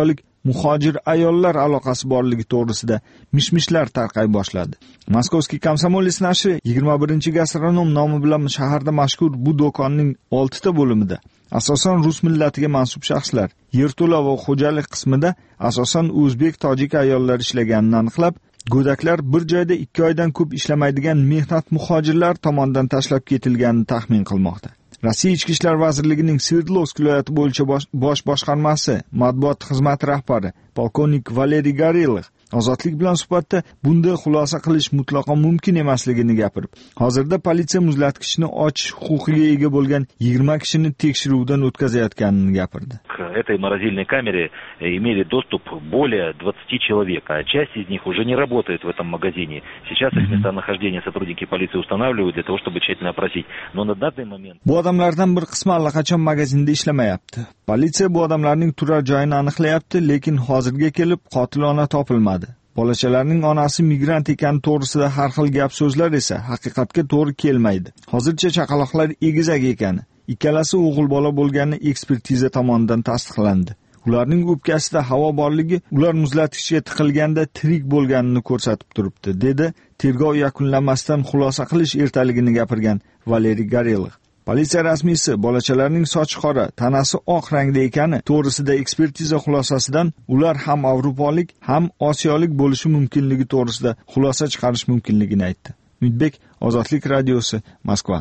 muhojir ayollar aloqasi borligi to'g'risida mishmishlar tarqay boshladi. Moskovskiy Komsomolis nashri yigirma birinchi gastronom nomi bilan shaharda mashhur bu do'konning oltita bo'limida asosan rus millatiga mansub shaxslar, yerto'la va xo'jalik qismida asosan o'zbek, tojik ayollar ishlaganini aniqlab, go'daklar bir joyda ikki oydan ko'p ishlamaydigan mehnat muhojirlar tomonidan tashlab ketilganini taxmin qilmoqda. Rossiya Ichki ishlar vazirligining Sverdlovsk viloyati bo'yicha bosh boshqarmasi matbuot xizmati rahbari polkovnik Valeriy Gorilov Ozodlik bilan suhbatda bunday xulosa qilish mutlaqo mumkin emasligini gapirib, hozirda politsiya muzlatkichni ochish huquqiga ega bo'lgan yigirma kishini tekshiruvdan o'tkazayotganini gapirdi. К этой морозильной камере имели доступ более двадцати человек, а часть из них уже не работает в этом магазине. Сейчас их местонахождение сотрудники полиции устанавливают для того, чтобы тщательно опросить. Но на данный момент... Bu odamlardan bir qismi allaqachon magazinda ishlamayapti. Politsiya bu odamlarning turar joyini aniqlayapti, lekin hozirga kelib qotilona topilmadi. Bolachalarning onasi migrant ekani to'g'risida har xil gap so'zlar esa haqiqatga to'g'ri kelmaydi. Hozircha chaqaloqlar egizak ekani, ikkalasi o'g'il bola bo'lgani ekspertiza tomonidan tasdiqlandi. Ularning o'pkasida havo borligi ular muzlatkichga tiqilganda tirik bo'lganini ko'rsatib turibdi, dedi tergov yakunlanmasdan xulosa qilish ertaligini gapirgan Valeriy Gorilov. Politsiya rasmiysi bolachalarning sochi qora, tanasi oq rangda ekani to'g'risida ekspertiza xulosasidan ular ham Avropolik, ham Osiyolik bo'lishi mumkinligi to'g'risida xulosa chiqarish mumkinligini aytdi. Umidbek, Ozodlik radiosi, Moskva.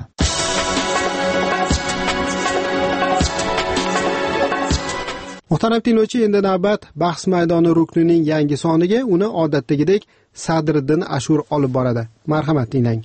Muhtaram tinglovchi, endi navbat bahs maydoni ruknining yangi soniga. Uni odatdagidek Sadriddin Ashur olib boradi. Marhamat, tinglang.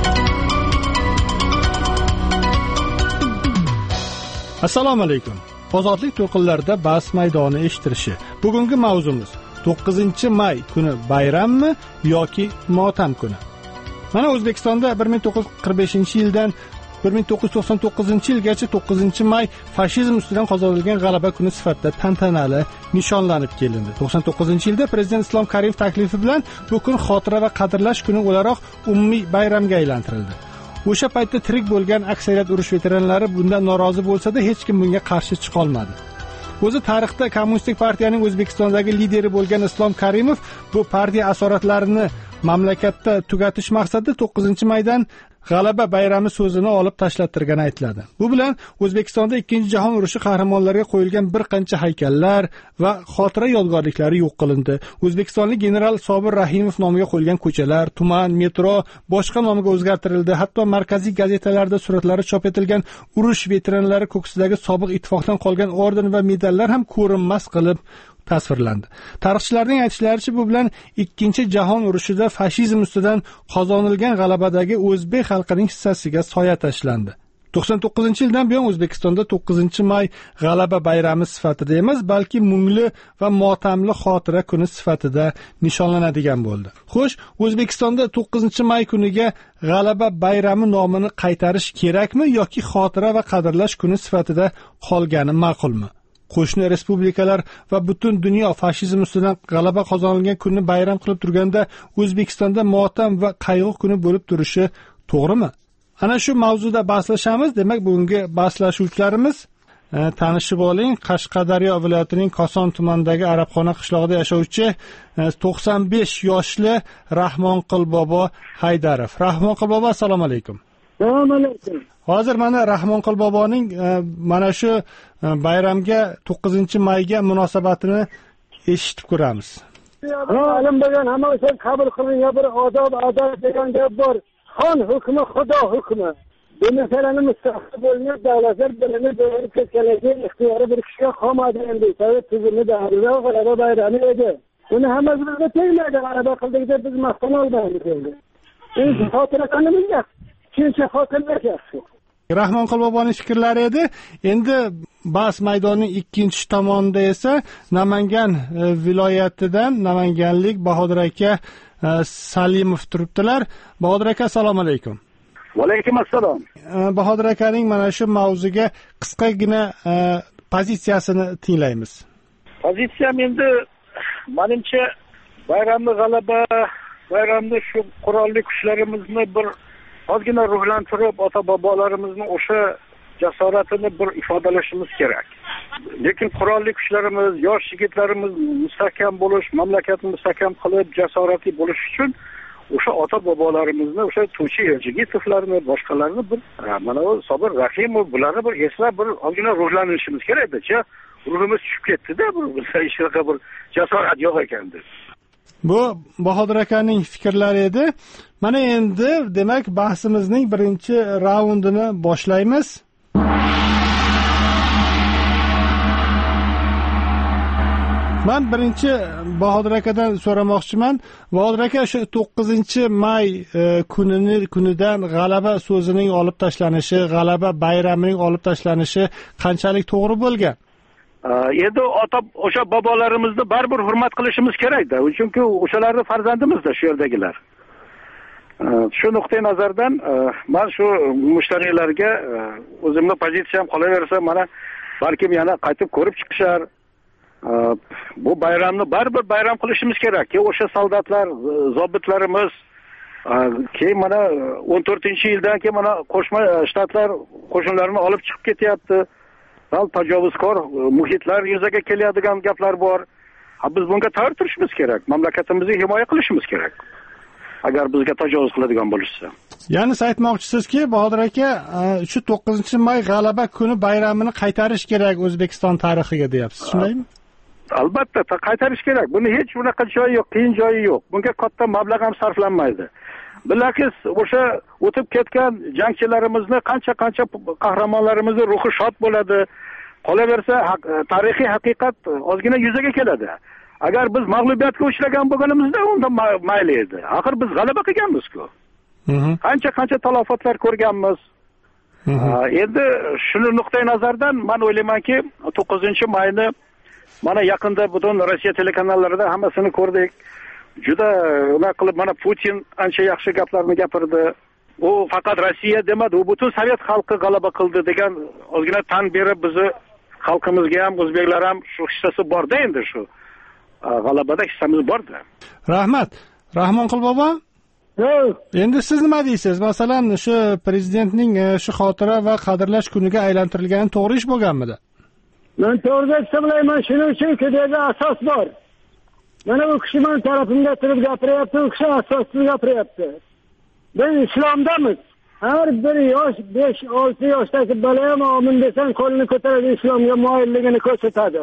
Assalomu alaykum. Ozodlik to'lqinlarida bahs maydoni eshittirishi. Bugungi mavzumiz to'qqizinchi may kuni bayrammi yoki motam kuni? Mana O'zbekistonda bir ming to'qqiz yuz qirq beshinchi yildan bir ming to'qqiz yuz to'qson to'qqizinchi yilgacha to'qqizinchi may fashizm ustidan qozonilgan g'alaba kuni sifatida tantanali nishonlanib kelindi. to'qson to'qqizinchi yilda Prezident Islom Karimov taklifi bilan bu kun xotira va qadrlash kuni o'laroq umumiy bayramga aylantirildi. O'sha paytda tirik bo'lgan aksariyat urush veteranlari bundan norozi bo'lsa-da, hech kim bunga qarshi chiqa olmadi. O'zi tarixda Kommunistik partiyaning O'zbekistondagi lideri bo'lgan Islom Karimov bu partiya asoratlarini mamlakatda tugatish maqsadida to'qqizinchi maydan g'alaba bayrami so'zini olib tashlattirgani aytiladi. Bu bilan O'zbekistonda ikkinchi jahon urushi qahramonlariga qo'yilgan bir qancha haykallar va xotira yodgorliklari yo'q qilindi. O'zbekistonlik general Sobir Rahimov nomiga qo'yilgan ko'chalar, tuman, metro boshqa nomiga o'zgartirildi. Hatto markaziy gazetalarda suratlari chop etilgan urush veteranlari ko'ksidagi sobiq ittifoqdan qolgan orden va medallar ham ko'rinmas qilib tasvirlandi. Tarixchilarning aytishlaricha, bu bilan ikkinchi jahon urushida fashizm ustidan qozonilgan g'alabadagi o'zbek xalqining hissasiga soya tashlandi. to'qson to'qqizinchi yildan buyon O'zbekistonda to'qqizinchi may g'alaba bayrami sifatida emas, balki mungli va motamli xotira kuni sifatida nishonlanadigan bo'ldi. Xo'sh, O'zbekistonda to'qqizinchi may kuniga g'alaba bayrami nomini qaytarish kerakmi yoki xotira va qadrlash kuni sifatida qolgani ma'qulmi? Qo'shni respublikalar va butun dunyo fashizm ustidan g'alaba qozonilgan kunni bayram qilib turganda O'zbekistonda motam va qayg'u kuni bo'lib turishi to'g'rimi? Ana shu mavzuda bahslashamiz. Demak, bugungi bahslashuvchilarimiz e, tanishib oling. Qashqadaryo viloyatining Koson tumanidagi Arabxona qishlog'ida yashovchi e, to'qson besh yoshli Rahmonqul bobo Haydarov. Rahmonqul bobo, assalomu alaykum. Assalomu alaykum. Hozir mana Rahmonqul boboning e, mana shu e, bayramga to'qqizinchi mayga munosabatini eshitib ko'ramiz. Alim degan hamma ishni qabul qilingan bir odob, adolat degan gap bor. Xon hukmi, Xudo hukmi. Bu masalani mustaqil bo'lgan davlatlar birini berib ketganligi ixtiyori bir kishiga qolmadi endi. Sovet tuzumida g'alaba bayrami edi. Buni hammasi bizga tegmaydi. G'alaba qildik deb biz maqtan olmaymiz endi. Endi xotira qilamiz ya. Kecha xotirlar yaxshi. Rahmonqul boboning fikrlari edi. Endi bahs maydonining ikkinchi tomonida esa Namangan e, viloyatidan namanganlik Bahodir aka e, Salimov turibdilar. Bahodir aka, assalomu alaykum. Va alaykum assalom. E, Bahodir akaning mana shu mavzuga qisqagina e, pozitsiyasini tinglaymiz. Pozitsiyam endi menimcha bayramni g'alaba, bayramni shu qurolli kuchlarimizni bir ozgina ruhlantirib, ota bobolarimizni o'sha jasoratini bir ifodalashimiz kerak. Lekin qurolli kuchlarimiz, yosh yigitlarimiz mustahkam bo'lish, mamlakatni mustahkam qilib, jasoratli bo'lish uchun o'sha ota bobolarimizni, o'sha To'chi Erjigitovlarni, boshqalarni bir mana bu Sobir Rahimov bularni bir eslab bir ozgina ruhlanishimiz kerak-da. Ruhimiz tushib ketdi-da, bir hech qanaqa bir jasorat yo'q ekan deb. Bu Bahodir akaning fikrlari edi. Mana endi demak bahsimizning birinchi raundini boshlaymiz. Men birinchi Bahodir akadan so'ramoqchiman. Bahodir aka, shu to'qqizinchi may kunini kunidan g'alaba so'zining olib tashlanishi, g'alaba bayramining olib tashlanishi qanchalik to'g'ri bo'lgan? Endi ota o'sha bobolarimizni baribir hurmat qilishimiz kerak-da, chunki o'shalarning farzandimizda shu yerdagilar. Shu nuqtai nazardan men shu mushtariylarga o'zimning pozitsiyam qolaversa, mana balkim yana qaytib ko'rib chiqishar. Bu bayramni baribir bayram qilishimiz kerak-ki, o'sha soldatlar, zobitlarimiz keyin mana o'n to'rtinchi yildan keyin mana Qo'shma Shtatlar qo'shinlarini olib chiqib ketyapti. Sal tajovuzkor muhitlar yuzaga keladigan gaplar bor. Ha, biz bunga tayyor turishimiz kerak. Mamlakatimizni himoya qilishimiz kerak. Agar bizga tajovuz qiladigan bo'lishsa. Ya'ni siz aytmoqchisizki, Bahodir aka, shu to'qqizinchi may g'alaba kuni bayramini qaytarish kerak O'zbekiston tarixiga deyapsiz, shundaymi? Albatta, qaytarish kerak. Buni hech unaqa joyi yo'q, qiyin joyi yo'q. Bunga katta mablag' ham sarflanmaydi. Bilakis o'sha o'tib ketgan jangchilarimizni, qancha-qancha qahramonlarimizning ruhi shod bo'ladi. Qolaversa, tarixiy haqiqat ozgina yuzaga keladi. Agar biz mag'lubiyatga uchragan bo'lganimizda, unda mayli edi. Axir biz g'alaba qilganmiz-ku. Qancha-qancha talofatlar ko'rganmiz. Endi shuni nuqtai nazardan men o'ylaymanki, to'qqizinchi mayni mana yaqinda butun Rossiya telekanallarida hammasini ko'rdik. Juda nima qilib mana Putin ancha yaxshi gaplarni gapirdi. U faqat Rossiya demadi, u butun Sovet xalqi g'alaba qildi degan ozgina tan berib bizni xalqimizga ham, o'zbeklar ham shu hissasi bor-da, endi shu g'alabada hissamiz bor-da. Rahmat. Rahmonqul bobo? Endi siz nima deysiz? Masalan, shu prezidentning shu xotira va qadrlash kuniga aylantirilgani to'g'ri ish bo'lganmidi? Men to'g'ri hisoblayman, shuning uchun kudagi asos bor. Mana bu kishi men tarafimda turib gapiryapti, u kishi asossiz gapiryapti. Biz islomdamiz. Har bir yosh besh olti yoshdagi bola ham omin desang qo'lini ko'taradi, islomga moyilligini ko'rsatadi.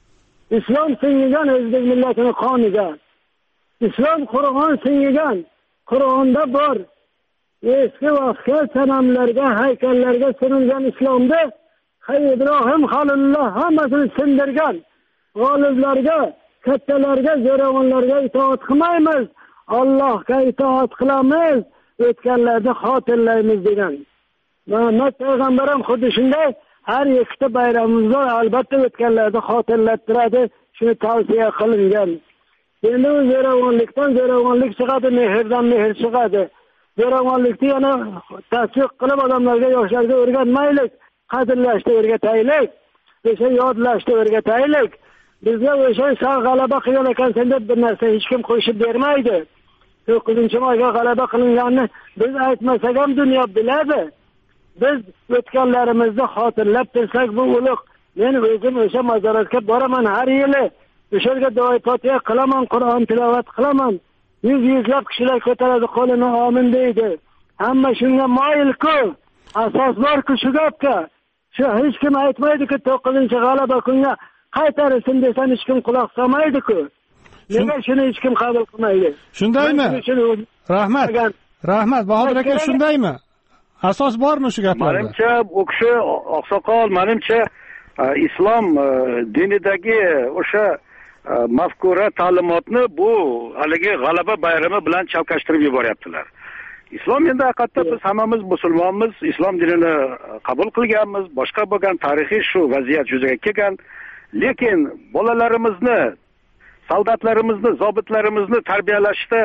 Islom singigan o'zbek millatining qoniga. Islom Qur'on singigan. Qur'onda bor. Eski vaqtga sanamlarga, haykallarga sinilgan islomda Hay Ibrohim Halilulloh hammasini sindirgan. G'oliblarga, kattalarga, zo'ravonlarga itoat qilmaymiz. Allohga itoat qilamiz. O'tganlarni xotirlaymiz degan. Muhammad payg'ambar ham xuddi shunday har ikkita bayramimizda albatta o'tganlarni xotirlattiradi, shuni tavsiya qilingan. Endi zo'ravonlikdan zo'ravonlik chiqadi, mehrdan mehr chiqadi. Zo'ravonlikni yana tasdiq qilib odamlarga, yoshlarga o'rgatmaylik, qadrlashni o'rgataylik, o'sha yodlashni o'rgataylik. Bizga o'sha g'alaba qilgan ekansan deb bir narsa hech kim qo'shib bermaydi. to'qqizinchi mayga g'alaba qilinganini biz aytmasak ham dunyo biladi. Biz o'tganlarimizni xotirlab tursak bu ulug'. Men o'zim o'sha mazoratga boraman har yili. O'sha yerga duo fotiha qilaman, Qur'on tilovat qilaman. Yuz yuzlab kishilar ko'taradi, qo'lini omin deydi. Hamma shunga moyil-ku. Asos bor-ku shu gapga. Shu hech kim aytmaydi-ku to'qqizinchi g'alaba kunga qaytarilsin desan hech kim quloq solmaydi-ku. Nega shuni hech kim qabul qilmaydi? Shundaymi? Rahmat. Rahmat, Bahodir aka, shundaymi? Asos bormi shu gaplarda? Menimcha, u kishi oqsoqol, menimcha islom dinidagi o'sha mafkura ta'limotni bu haligi g'alaba bayrami bilan chalkashtirib yuboryaptilar. Islom endi haqiqatda biz hammamiz musulmonmiz, islom dinini qabul qilganmiz, boshqa bo'lgan tarixiy shu vaziyat yuzaga kelgan. Lekin bolalarimizni, soldatlarimizni, zobitlarimizni tarbiyalashda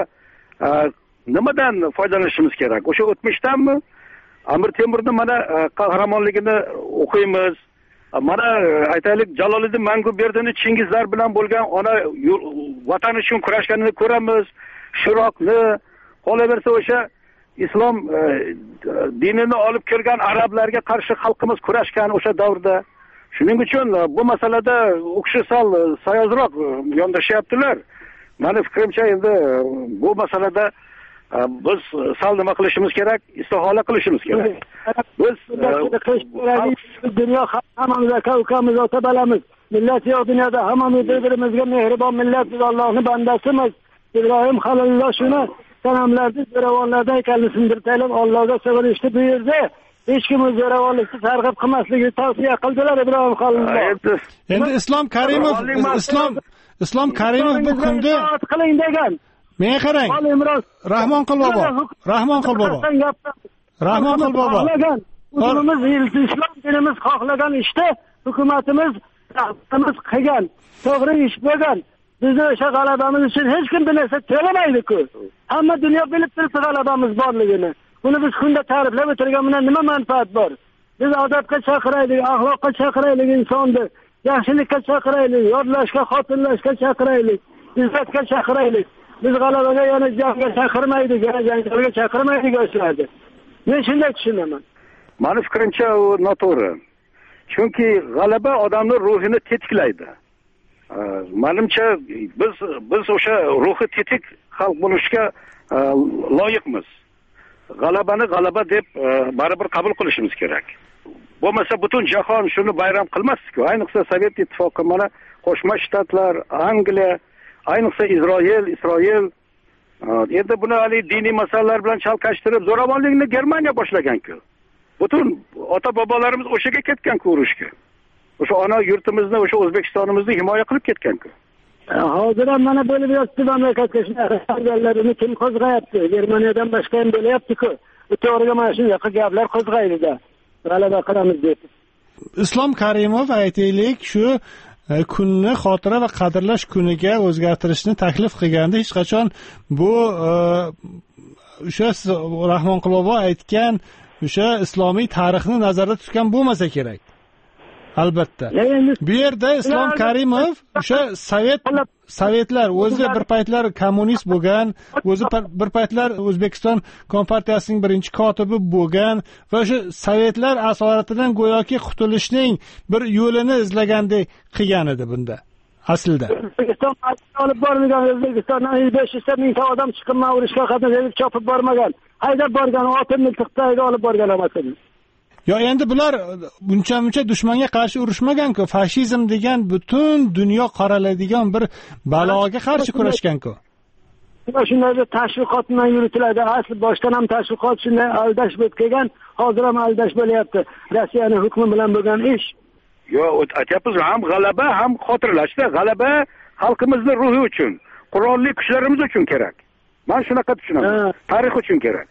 nimadan foydalanishimiz kerak? O'sha o'tmishdanmi? Amir Temurning mana qahramonligini o'qiymiz. Mana aytaylik, Jaloliddin Manguberdining Chingizlar bilan bo'lgan ona vatan uchun kurashganini ko'ramiz. Shiroqni, qolaversa o'sha islom e, dinini olib kirgan arablarga qarshi xalqimiz kurashgan o'sha davrda. Shuning uchun bu masalada u kishi sal sayozroq yondashyaptilar. Mani fikrimcha endi bu masalada biz sal nima qilishimiz kerak, istihola qilishimiz kerak. Biz dunyo hammamiz aka ukamiz, ota bolamiz, millat yo'q dunyoda, hammamiz bir-birimizga mehribon millat, biz Allohning bandasimiz. Ibrohim Halilulloh shuni sanamlarda zo'ravonlardan ekanini sindirib, Allohga sig'inishni buyurdi. Hech kim zo'ravonlikni targ'ib qilmasligini tavsiya qildilar Ibrohim Halilulloh. Endi Islom Karimov Islom Islom Karimov bu kunda qiling degan. Menga qarang. Rahmon qil bobo. Rahmon qil bobo. Rahmon qil bobo. O'zimiz islom dinimiz xohlagan ishda hukumatimiz rahbarimiz qilgan, to'g'ri ish bo'lgan. Bizni o'sha g'alabamiz uchun hech kim bir narsa to'lamaydi-ku. Hamma dunyo bilib turibdi g'alabamiz borligini. Buni biz kunda ta'riflab o'tirgandan nima manfaat bor? Biz odobga chaqiraylik, axloqqa chaqiraylik insonni, yaxshilikka chaqiraylik, yodlashga, xotirlashga chaqiraylik, izzatga chaqiraylik. Biz g'alabaga yana jangga chaqirmaydik, yana janglarga chaqirmaydik o'shalarni. Men shunday tushunaman. Mani fikrimcha u noto'g'ri. Chunki g'alaba odamning ruhini tetiklaydi. Menimcha biz biz o'sha ruhi tetik xalq bo'lishga loyiqmiz. G'alabani g'alaba deb baribir qabul qilishimiz kerak. Bo'lmasa butun jahon shuni bayram qilmasdi-ku. Ayniqsa Sovet ittifoqi, mana Qo'shma Shtatlar, Angliya, ayniqsa Isroil, Isroil endi buni hali diniy masalalar bilan chalkashtirib, zo'ravonlikni Germaniya boshlagan-ku. Butun ota bobolarimiz o'shaga ketgan-ku urushga. O'sha ona yurtimizni, o'sha O'zbekistonimizni himoya qilib ketgan-ku. Hozir ham mana bo'lib yotibdi mamlakatga shunaqalarni kim qo'zg'ayapti? Germaniyadan boshqa ham bo'lyapti-ku. Bu to'g'riga mana shunaqa gaplar qo'zg'aydi-da. G'alaba qilamiz deb. Islom Karimov aytaylik shu kunni xotira va qadrlash kuniga o'zgartirishni taklif qilganda hech qachon bu o'sha Rahmon Qulbobo aytgan o'sha islomiy tarixni nazarda tutgan bo'lmasa kerak. Albatta. Bu yerda Islom Karimov o'sha sovet sovetlar o'zi bir paytlar kommunist bo'lgan, o'zi bir paytlar O'zbekiston Kompartiyasining birinchi kotibi bo'lgan va o'sha sovetlar asoratidan go'yoki qutulishning bir yo'lini izlagandek qilgan edi bunda. Aslida. O'zbekiston olib bormagan, O'zbekistondan besh yuz mingta odam chiqib urushga qatnashib chopib bormagan. Haydab borgan, otni miltiqdagi olib borgan emas. Yo endi bular buncha-muncha dushmanga qarshi urushmagan-ku, fashizm degan butun dunyo qoralaydigan bir baloga qarshi kurashgan-ku. Shunday bir tashviqot bilan yuritiladi. Asli boshdan ham tashviqot shunday aldash bo'lib kelgan, hozir ham aldash bo'lyapti. Rossiyaning hukmi bilan bo'lgan ish. Yo, aytyapmiz, ham g'alaba, ham xotirlashda. G'alaba xalqimizning ruhi uchun, qurolli kuchlarimiz uchun kerak. Men shunaqa tushunaman. Tarix uchun kerak.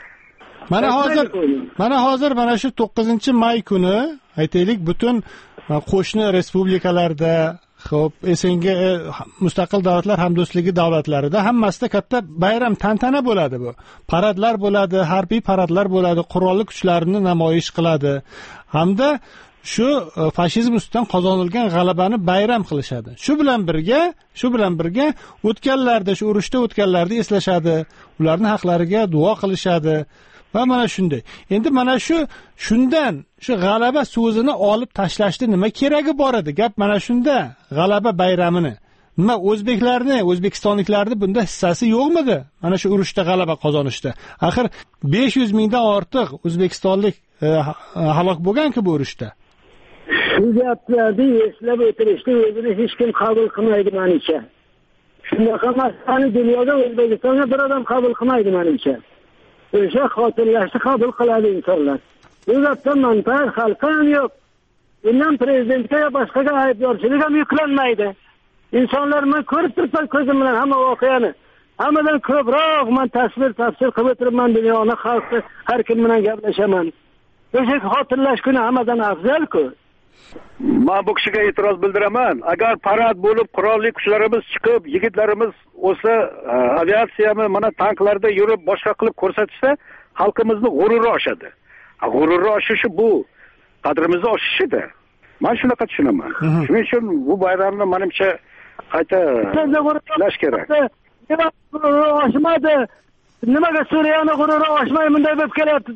Mana hozir mana hozir mana shu to'qqizinchi may kuni aytaylik butun qo'shni respublikalarda, xo'p, S N G mustaqil davlatlar hamdo'stligi davlatlarida hammasida katta bayram tantana bo'ladi bu. Paradlar bo'ladi, harbiy paradlar bo'ladi, qurolli kuchlarni namoyish qiladi. Hamda shu fashizm ustidan qozonilgan g'alabani bayram qilishadi. Shu bilan birga, shu bilan birga o'tganlarda, shu urushda o'tganlarni eslashadi, ularning haqlariga duo qilishadi. Va mana shunday. Endi mana shu shundan shu g'alaba so'zini olib tashlashda nima keragi bor edi? Gap mana shunda. G'alaba bayramini. Nima o'zbeklarni, o'zbekistonliklarni bunda hissasi yo'qmidi? Mana shu urushda g'alaba qozonishda. Axir besh yuz mingdan ortiq o'zbekistonlik e, halok bo'lgan-ku bu urushda. Shu gaplarni eslab o'tirishni o'zini hech kim qabul qilmaydi menimcha. Shunaqa masalani dunyoda O'zbekistonga bir odam qabul qilmaydi menimcha. O'sha xotirlashni qabul qiladi insonlar. Bu gapdan manfaat xalqqa ham yo'q. Bundan prezidentga va boshqaga aybdorchilik ham yuklanmaydi. Insonlar men ko'rib turibman ko'zim bilan hamma voqeani. Hammadan ko'proq men tasvir tafsir qilib o'tiribman dunyoni, xalqni, har kim bilan gaplashaman. O'sha xotirlash kuni hammadan afzal-ku. Men bu kishiga e'tiroz bildiraman. Agar parad bo'lib qurolli kuchlarimiz chiqib, yigitlarimiz o'sa aviatsiyani mana tanklarda yurib boshqa qilib ko'rsatsa, xalqimizning g'ururi oshadi. G'ururi oshishi bu qadrimizni oshishidir. Men shunaqa tushunaman. Shuning uchun bu bayramni menimcha qayta tiklash kerak. Oshmadi. nimaga Suriyani g'ururi oshmay bunday bo'lib kelyapti?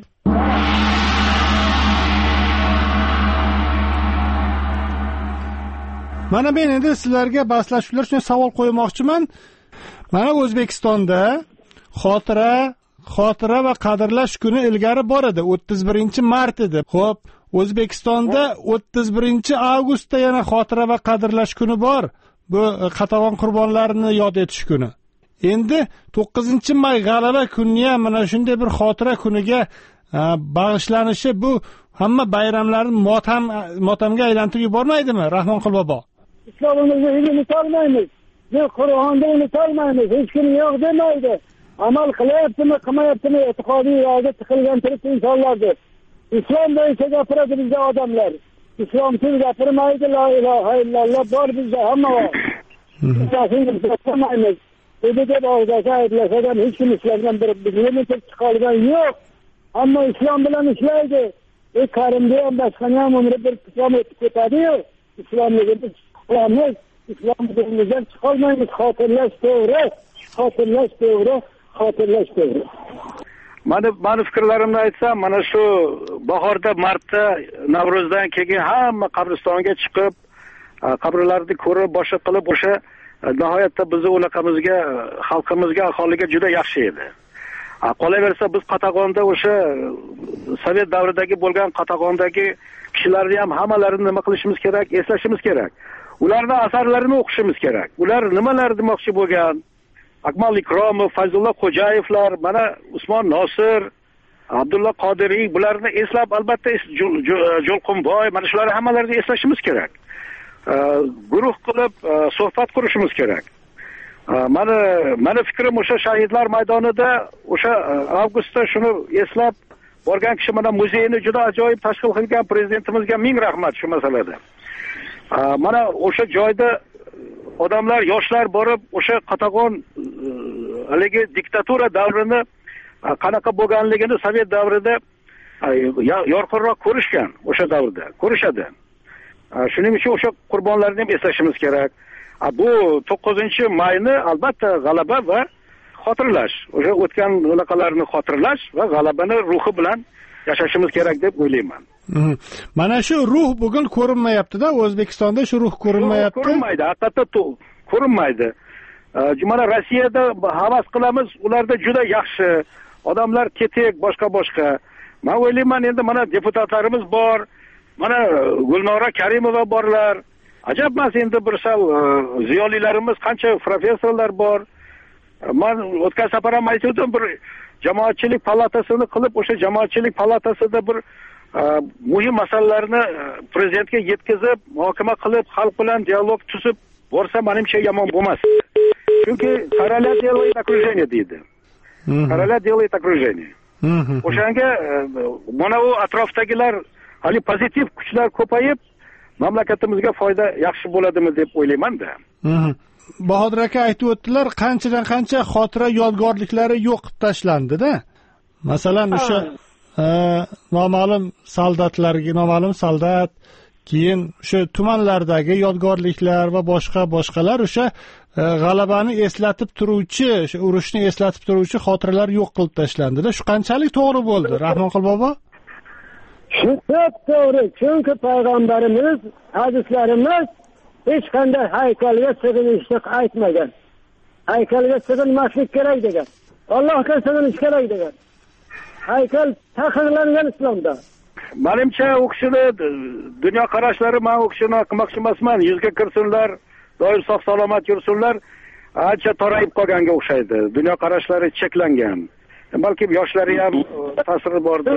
Mana men endi sizlarga baslashuvlar uchun savol qo'ymoqchiman. Mana O'zbekistonda xotira, xotira va qadrlash kuni ilgari bor edi, o'ttiz birinchi mart edi. Xo'p, O'zbekistonda o'ttiz birinchi avgustda yana xotira va qadrlash kuni bor. Bu Qatag'on qurbonlarini yod etish kuni. Endi to'qqizinchi may g'alaba kuniga mana shunday bir xotira kuniga bag'ishlanishi bu hamma bayramlarni motam motamga aylantirib yubormaydimi, Rahmonqul bobo? Islomimizni unutolmaymiz. Biz Qur'onni unutolmaymiz. Hech kim yo'q demaydi. Amal qilyaptimi, qilmayaptimi, e'tiqodiy yo'lga tiqilgan tirik insonlardir. Islom bo'yicha gapiradi bizda odamlar. Islomsiz gapirmaydi, la ilaha illalloh bor bizda hamma bor. Biz gapirmaymiz. Dedi deb og'zaki aytlasadan hech kim islomdan bir bizning chiqolgan yo'q. Ammo islom bilan ishlaydi. E Karimda ham boshqani ham umri bir islom etib ketadi-yu. Islomligimiz qilamiz. Islom dinimizdan chiqolmaymiz. Xotirlash to'g'ri, xotirlash to'g'ri, xotirlash to'g'ri. Mana meni fikrlarimni aytsam, mana shu bahorda, martda, Navro'zdan keyin hamma qabristonga chiqib, qabrlarni ko'rib, boshqa qilib o'sha nihoyatda bizni o'laqamizga, xalqimizga, aholiga juda yaxshi edi. Qolaversa biz Qatag'onda o'sha Sovet davridagi bo'lgan Qatag'ondagi kishilarni ham hammalarini nima qilishimiz kerak, eslashimiz kerak. Ularning asarlarini o'qishimiz kerak. Ular nimalar demoqchi bo'lgan? Akmal Ikromov, Fayzullo Xo'jayevlar, mana Usmon Nosir, Abdulla Qodiriy, bularni eslab albatta Jo'lqinboy, mana shularni hammalarini eslashimiz kerak. Guruh qilib suhbat qurishimiz kerak. Mana mana fikrim o'sha shahidlar maydonida o'sha avgustda shuni eslab borgan kishi mana muzeyni juda ajoyib tashkil qilgan prezidentimizga ming rahmat shu masalada. Mana o'sha joyda odamlar, yoshlar borib o'sha Qatag'on haligi diktatura davrini qanaqa bo'lganligini Sovet davrida yorqinroq ko'rishgan, o'sha davrda ko'rishadi. Shuning uchun o'sha qurbonlarni ham eslashimiz kerak. Bu to'qqizinchi mayni albatta g'alaba va xotirlash, o'sha o'tgan bunaqalarni xotirlash va g'alabani ruhi bilan yashashimiz kerak deb o'ylayman. Mana shu ruh bugun ko'rinmayapti-da, O'zbekistonda shu ruh ko'rinmayapti. Ko'rinmaydi, haqiqatda ko'rinmaydi. Mana Rossiyada havas qilamiz, ularda juda yaxshi odamlar, tetik, boshqa-boshqa. Men o'ylayman, endi mana deputatlarimiz bor, mana Gulnora Karimova borlar. Ajab emas, endi bir sal ziyolilarimiz, qancha professorlar bor. Men o'tgan safar ham aytdim, bir jamoatchilik palatasini qilib, o'sha jamoatchilik palatasida bir muhim masalalarni prezidentga yetkazib, muhokama qilib, xalq bilan dialog tuzib borsa, menimcha yomon bo'lmas. Chunki Qaralat делает окружение deydi. Qaralat делает окружение. O'shanga mana u atrofdagilar, hali pozitiv kuchlar ko'payib, mamlakatimizga foyda yaxshi bo'ladimi deb o'ylayman-da. Bahodir aka aytib o'tdilar, qanchadan qancha xotira yodgorliklari yo'q qilib tashlandi-da. Masalan, o'sha noma'lum soldatlarga, noma'lum soldat, keyin o'sha tumanlardagi yodgorliklar va boshqa boshqalar o'sha g'alabani eslatib turuvchi, o'sha urushni eslatib turuvchi xotiralar yo'q qilib tashlandi-da. Shu qanchalik to'g'ri bo'ldi, Rahmonqul bobo? Shu to'g'ri, chunki payg'ambarimiz, hadislarimiz hech qanday haykalga sig'inishni aytmagan. Haykalga sig'inmaslik kerak degan. Allohga sig'inish kerak degan. Haykal taqiqlangan islomda. Menimcha u kishini dunyo qarashlari, men u kishini qilmoqchi emasman, yuzga kirsinlar, doim sog' salomat yursinlar, ancha torayib qolganga o'xshaydi. Dunyo qarashlari cheklangan. Balki yoshlari ham ta'siri bordir.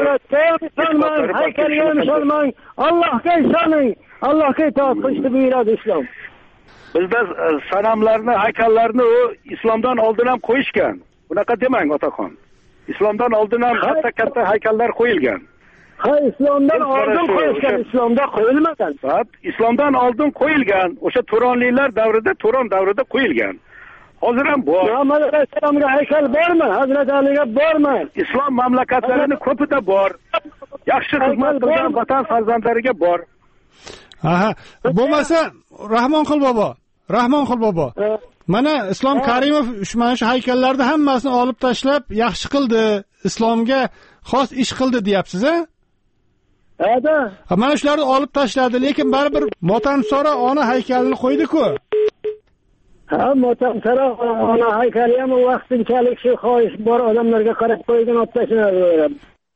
Haykalga ishonmang, Allohga ishoning. Allohga itoat qilishni buyuradi islom. Bizda sanamlarni, haykallarni u islomdan oldin ham qo'yishgan. Bunaqa demang, otaxon. Islomdan oldin ham katta-katta haykallar qo'yilgan. Ha, islomdan oldin qo'yilgan, islomda qo'yilmagan. Faqat islomdan oldin qo'yilgan. O'sha Turonliklar davrida, Turon davrida qo'yilgan. Hozir ham bor. Muhammad alayhisolamga haykal bormi? Hazrat Aliga bormi? Islom mamlakatlarining ko'pida bor. Yaxshi xizmat qilgan vatan farzandlariga bor. Aha, bo'lmasa Rahmonqul bobo, Rahmonqul bobo. Mana Islom Karimov mana shu haykallarni hammasini olib tashlab, yaxshi qildi, islomga xos ish qildi deyapsiz, a? Ada. Mana shularni olib tashladi, lekin baribir Motamsaro ona haykalini qo'ydi-ku. Ha, Motamsaro ona haykali ham vaqtinchalik shu xohish bor odamlarga qarab qo'ygan, olib tashladi.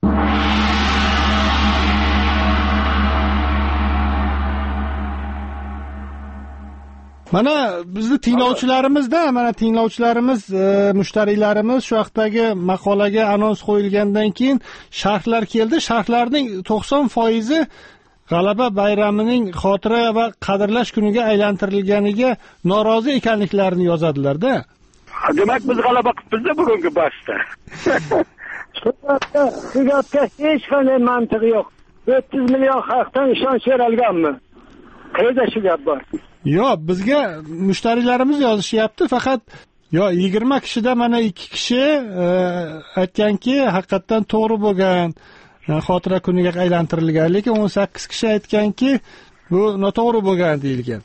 Mana bizni tinglovchilarimizda, mana tinglovchilarimiz, e, mushtariylarimiz shu vaqtdagi maqolaga anons qo'yilgandan keyin sharhlar keldi. Sharhlarning to'qson foizi G'alaba bayramining xotira va qadrlash kuniga aylantirilganiga norozi ekanliklarini yozadilar-da. Demak, biz g'alaba qilibmiz bugungi bahsda. Shu gapga hech qanday mantiq yo'q. o'ttiz million xalqdan ishonch berilganmi? Qayerda shu gap bor? Yo'q, bizga mushtariylarimiz yozishyapti, faqat yo yigirma kishida mana ikki kishi e, aytganki, haqiqatan to'g'ri bo'lgan, xotira kuniga aylantirilgan, lekin o'n sakkiz kishi aytganki, bu noto'g'ri bo'lgan deyilgan.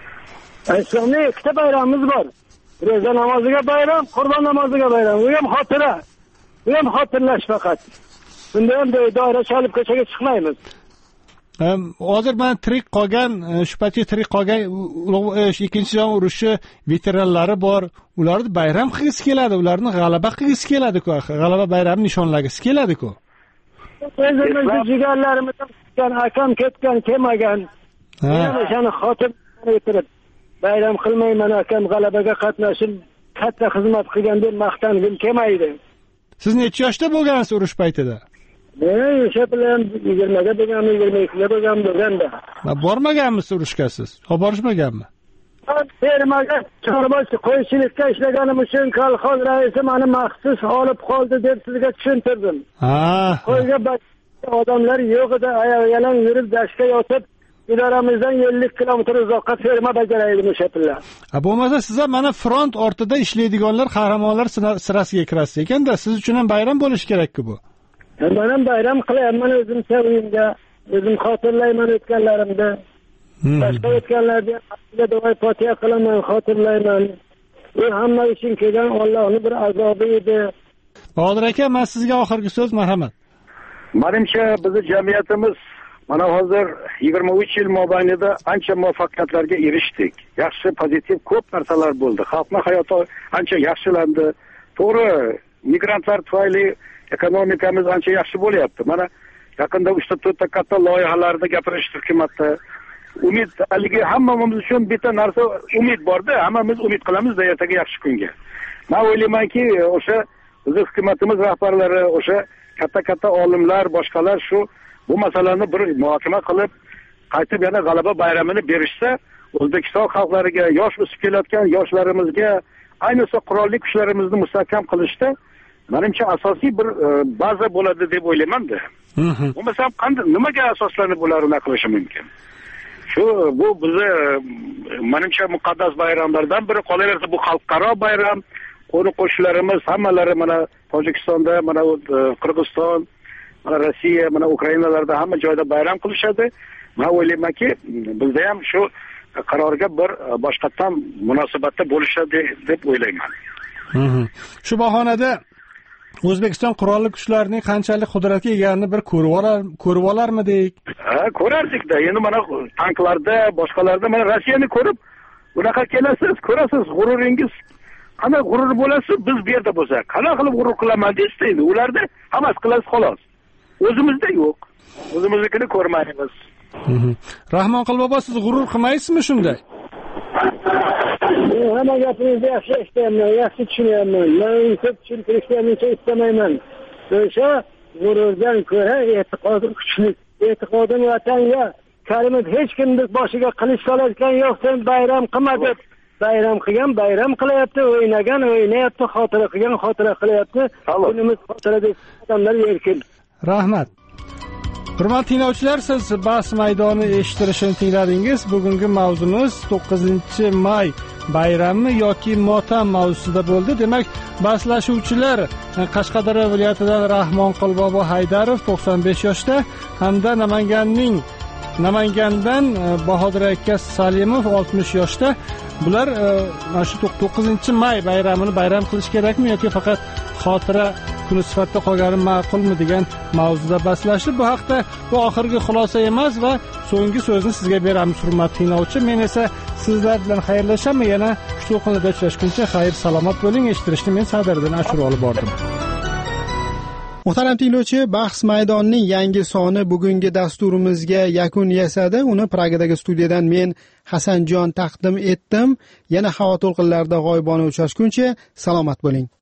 Islomda ikkita bayramimiz bor. Ro'za namoziga bayram, Qurbon namoziga bayram. Bu ham xotira. Bu ham xotirlash faqat. Bunda ham doira chalib ko'chaga chiqmaymiz. Hozir mana tirik qolgan, shu paytga tirik qolgan ikkinchi jahon urushi veteranlari bor. Ularni bayram qilgisi keladi, ularni g'alaba qilgisi keladi-ku, g'alaba bayramini nishonlagisi keladi-ku. O'zimizning jigarlarimiz ketgan, akam ketgan, kelmagan. Yana o'shani xotir etib bayram qilmayman, akam g'alabaga qatnashib, katta xizmat qilgan deb maqtangim kelmaydi. Siz necha yoshda bo'lgansiz urush paytida? Men o'sha bilan yigirmaga bo'lganmi, yigirma ikkiga bo'lgan bo'lganda. Bormaganmisiz urushga siz? Olib borishmaganmi? Termaga chorbochi qo'ychilikka ishlaganim uchun kolxoz raisi meni maxsus olib qoldi deb sizga tushuntirdim. Ha. Qo'yga odamlar yo'q edi, oyoq-yalang yurib dashga yotib, idoramizdan ellik kilometr uzoqqa ferma bajaraydim o'sha pullar. Ha, bo'lmasa siz ham mana front ortida ishlaydiganlar, qahramonlar sirasiga kirasiz ekanda, siz uchun ham bayram bo'lishi kerak-ku bu. Men ham bayram qilyapman o'zim sevimga, o'zim xotirlayman o'tganlarimda. Boshqa o'tganlarga duo fotiha qilaman, xotirlayman. Bu hamma uchun kelgan Allohning bir azobi edi. Bahodir aka, men sizga oxirgi so'z, marhamat. Menimcha bizning jamiyatimiz mana hozir yigirma uch yil mobaynida ancha muvaffaqiyatlarga erishdik. Yaxshi, pozitiv ko'p narsalar bo'ldi. Xalqning hayoti ancha yaxshilandi. To'g'ri, migrantlar tufayli ekonomikamiz ancha yaxshi bo'lyapti. Mana yaqinda uchta to'rtta katta loyihalarni gapirishdi hukumatda. Umid, haligi hammamiz uchun bitta narsa umid borda, hammamiz umid qilamiz ertaga yaxshi kunga. Men o'ylaymanki, o'sha bizning hukumatimiz rahbarlari, o'sha katta-katta olimlar, boshqalar shu bu masalani bir muhokama qilib, qaytib yana g'alaba bayramini berishsa, O'zbekiston xalqlariga, yosh o'sib kelayotgan yoshlarimizga, ayniqsa qurolli kuchlarimizni mustahkam qilishda menimcha asosiy bir baza bo'ladi deb o'ylayman-da. Bo'lmasam qanday nimaga asoslanib ularni qilishi mumkin? Shu bu bizni menimcha muqaddas bayramlardan biri, qolaversa bu xalqaro bayram. Qo'ni qo'shnilarimiz hammalari mana Tojikistonda, mana Qirg'iziston, mana Rossiya, mana Ukrainalarda hamma joyda bayram qilishadi. Men o'ylaymanki, bizda ham shu qarorga bir boshqatdan munosabatda bo'lishadi deb o'ylayman. Shu bahonada O'zbekiston qurolli kuchlarining qanchalik qudratga eganini bir ko'rib olar, ko'rib olarmidik? Ha, ko'rardik-da. Endi mana tanklarda, boshqalarda mana Rossiyani ko'rib, unaqa kelasiz, ko'rasiz, g'ururingiz qanday g'urur bo'lasiz, biz bu yerda bo'lsak, qanday qilib g'urur qilaman deysiz, ularda hammasi qilasiz xolos. O'zimizda yo'q. O'zimiznikini ko'rmaymiz. Rahmon Qilbobo, siz g'urur qilmaysizmi shunday? Hamma gapiringizni yaxshi eshitaman, yaxshi tushunyapman. Men ko'p tushuntirishni istamayman. O'sha g'ururdan ko'ra e'tiqodim kuchli. E'tiqodim vatanga Karimov hech kimni boshiga qilich solayotgan yo'q, sen bayram qilma deb. Bayram qilgan bayram qilyapti, o'ynagan o'ynayapti, xotira qilgan xotira qilyapti. Kunimiz xotira deb odamlar erkin. Rahmat. Hurmatli tinglovchilar, siz bahs maydoni eshittirishini tingladingiz. Bugungi mavzumiz to'qqizinchi may bayrami yoki motam mavzusida bo'ldi. Demak, bahslashuvchilar Qashqadaryo viloyatidan Rahmon Qilbobo Haydarov to'qson besh yoshda hamda Namanganning Namangandan Bahodir aka Salimov oltmish yoshda. bular mana shu to'qqizinchi may bayramini bayram qilish kerakmi yoki faqat xotira kuni sifatida qolgani ma'qulmi degan mavzuda bahslashdi. Bu haqda bu oxirgi xulosa emas va so'nggi so'zni sizga beramiz, hurmatli tinglovchi. Men esa sizlar bilan xayrlashaman. Yana shu kunlarda uchrashguncha xayr salomat bo'ling. Eshittirishni men Sadriddin Ashur olib bordim. Muhtaram tinglovchi, bahs maydonining yangi soni bugungi dasturimizga yakun yasadi. Uni Pragadagi studiyadan men Hasanjon taqdim etdim. Yana havo to'lqinlarida g'oyibona uchrashguncha salomat bo'ling.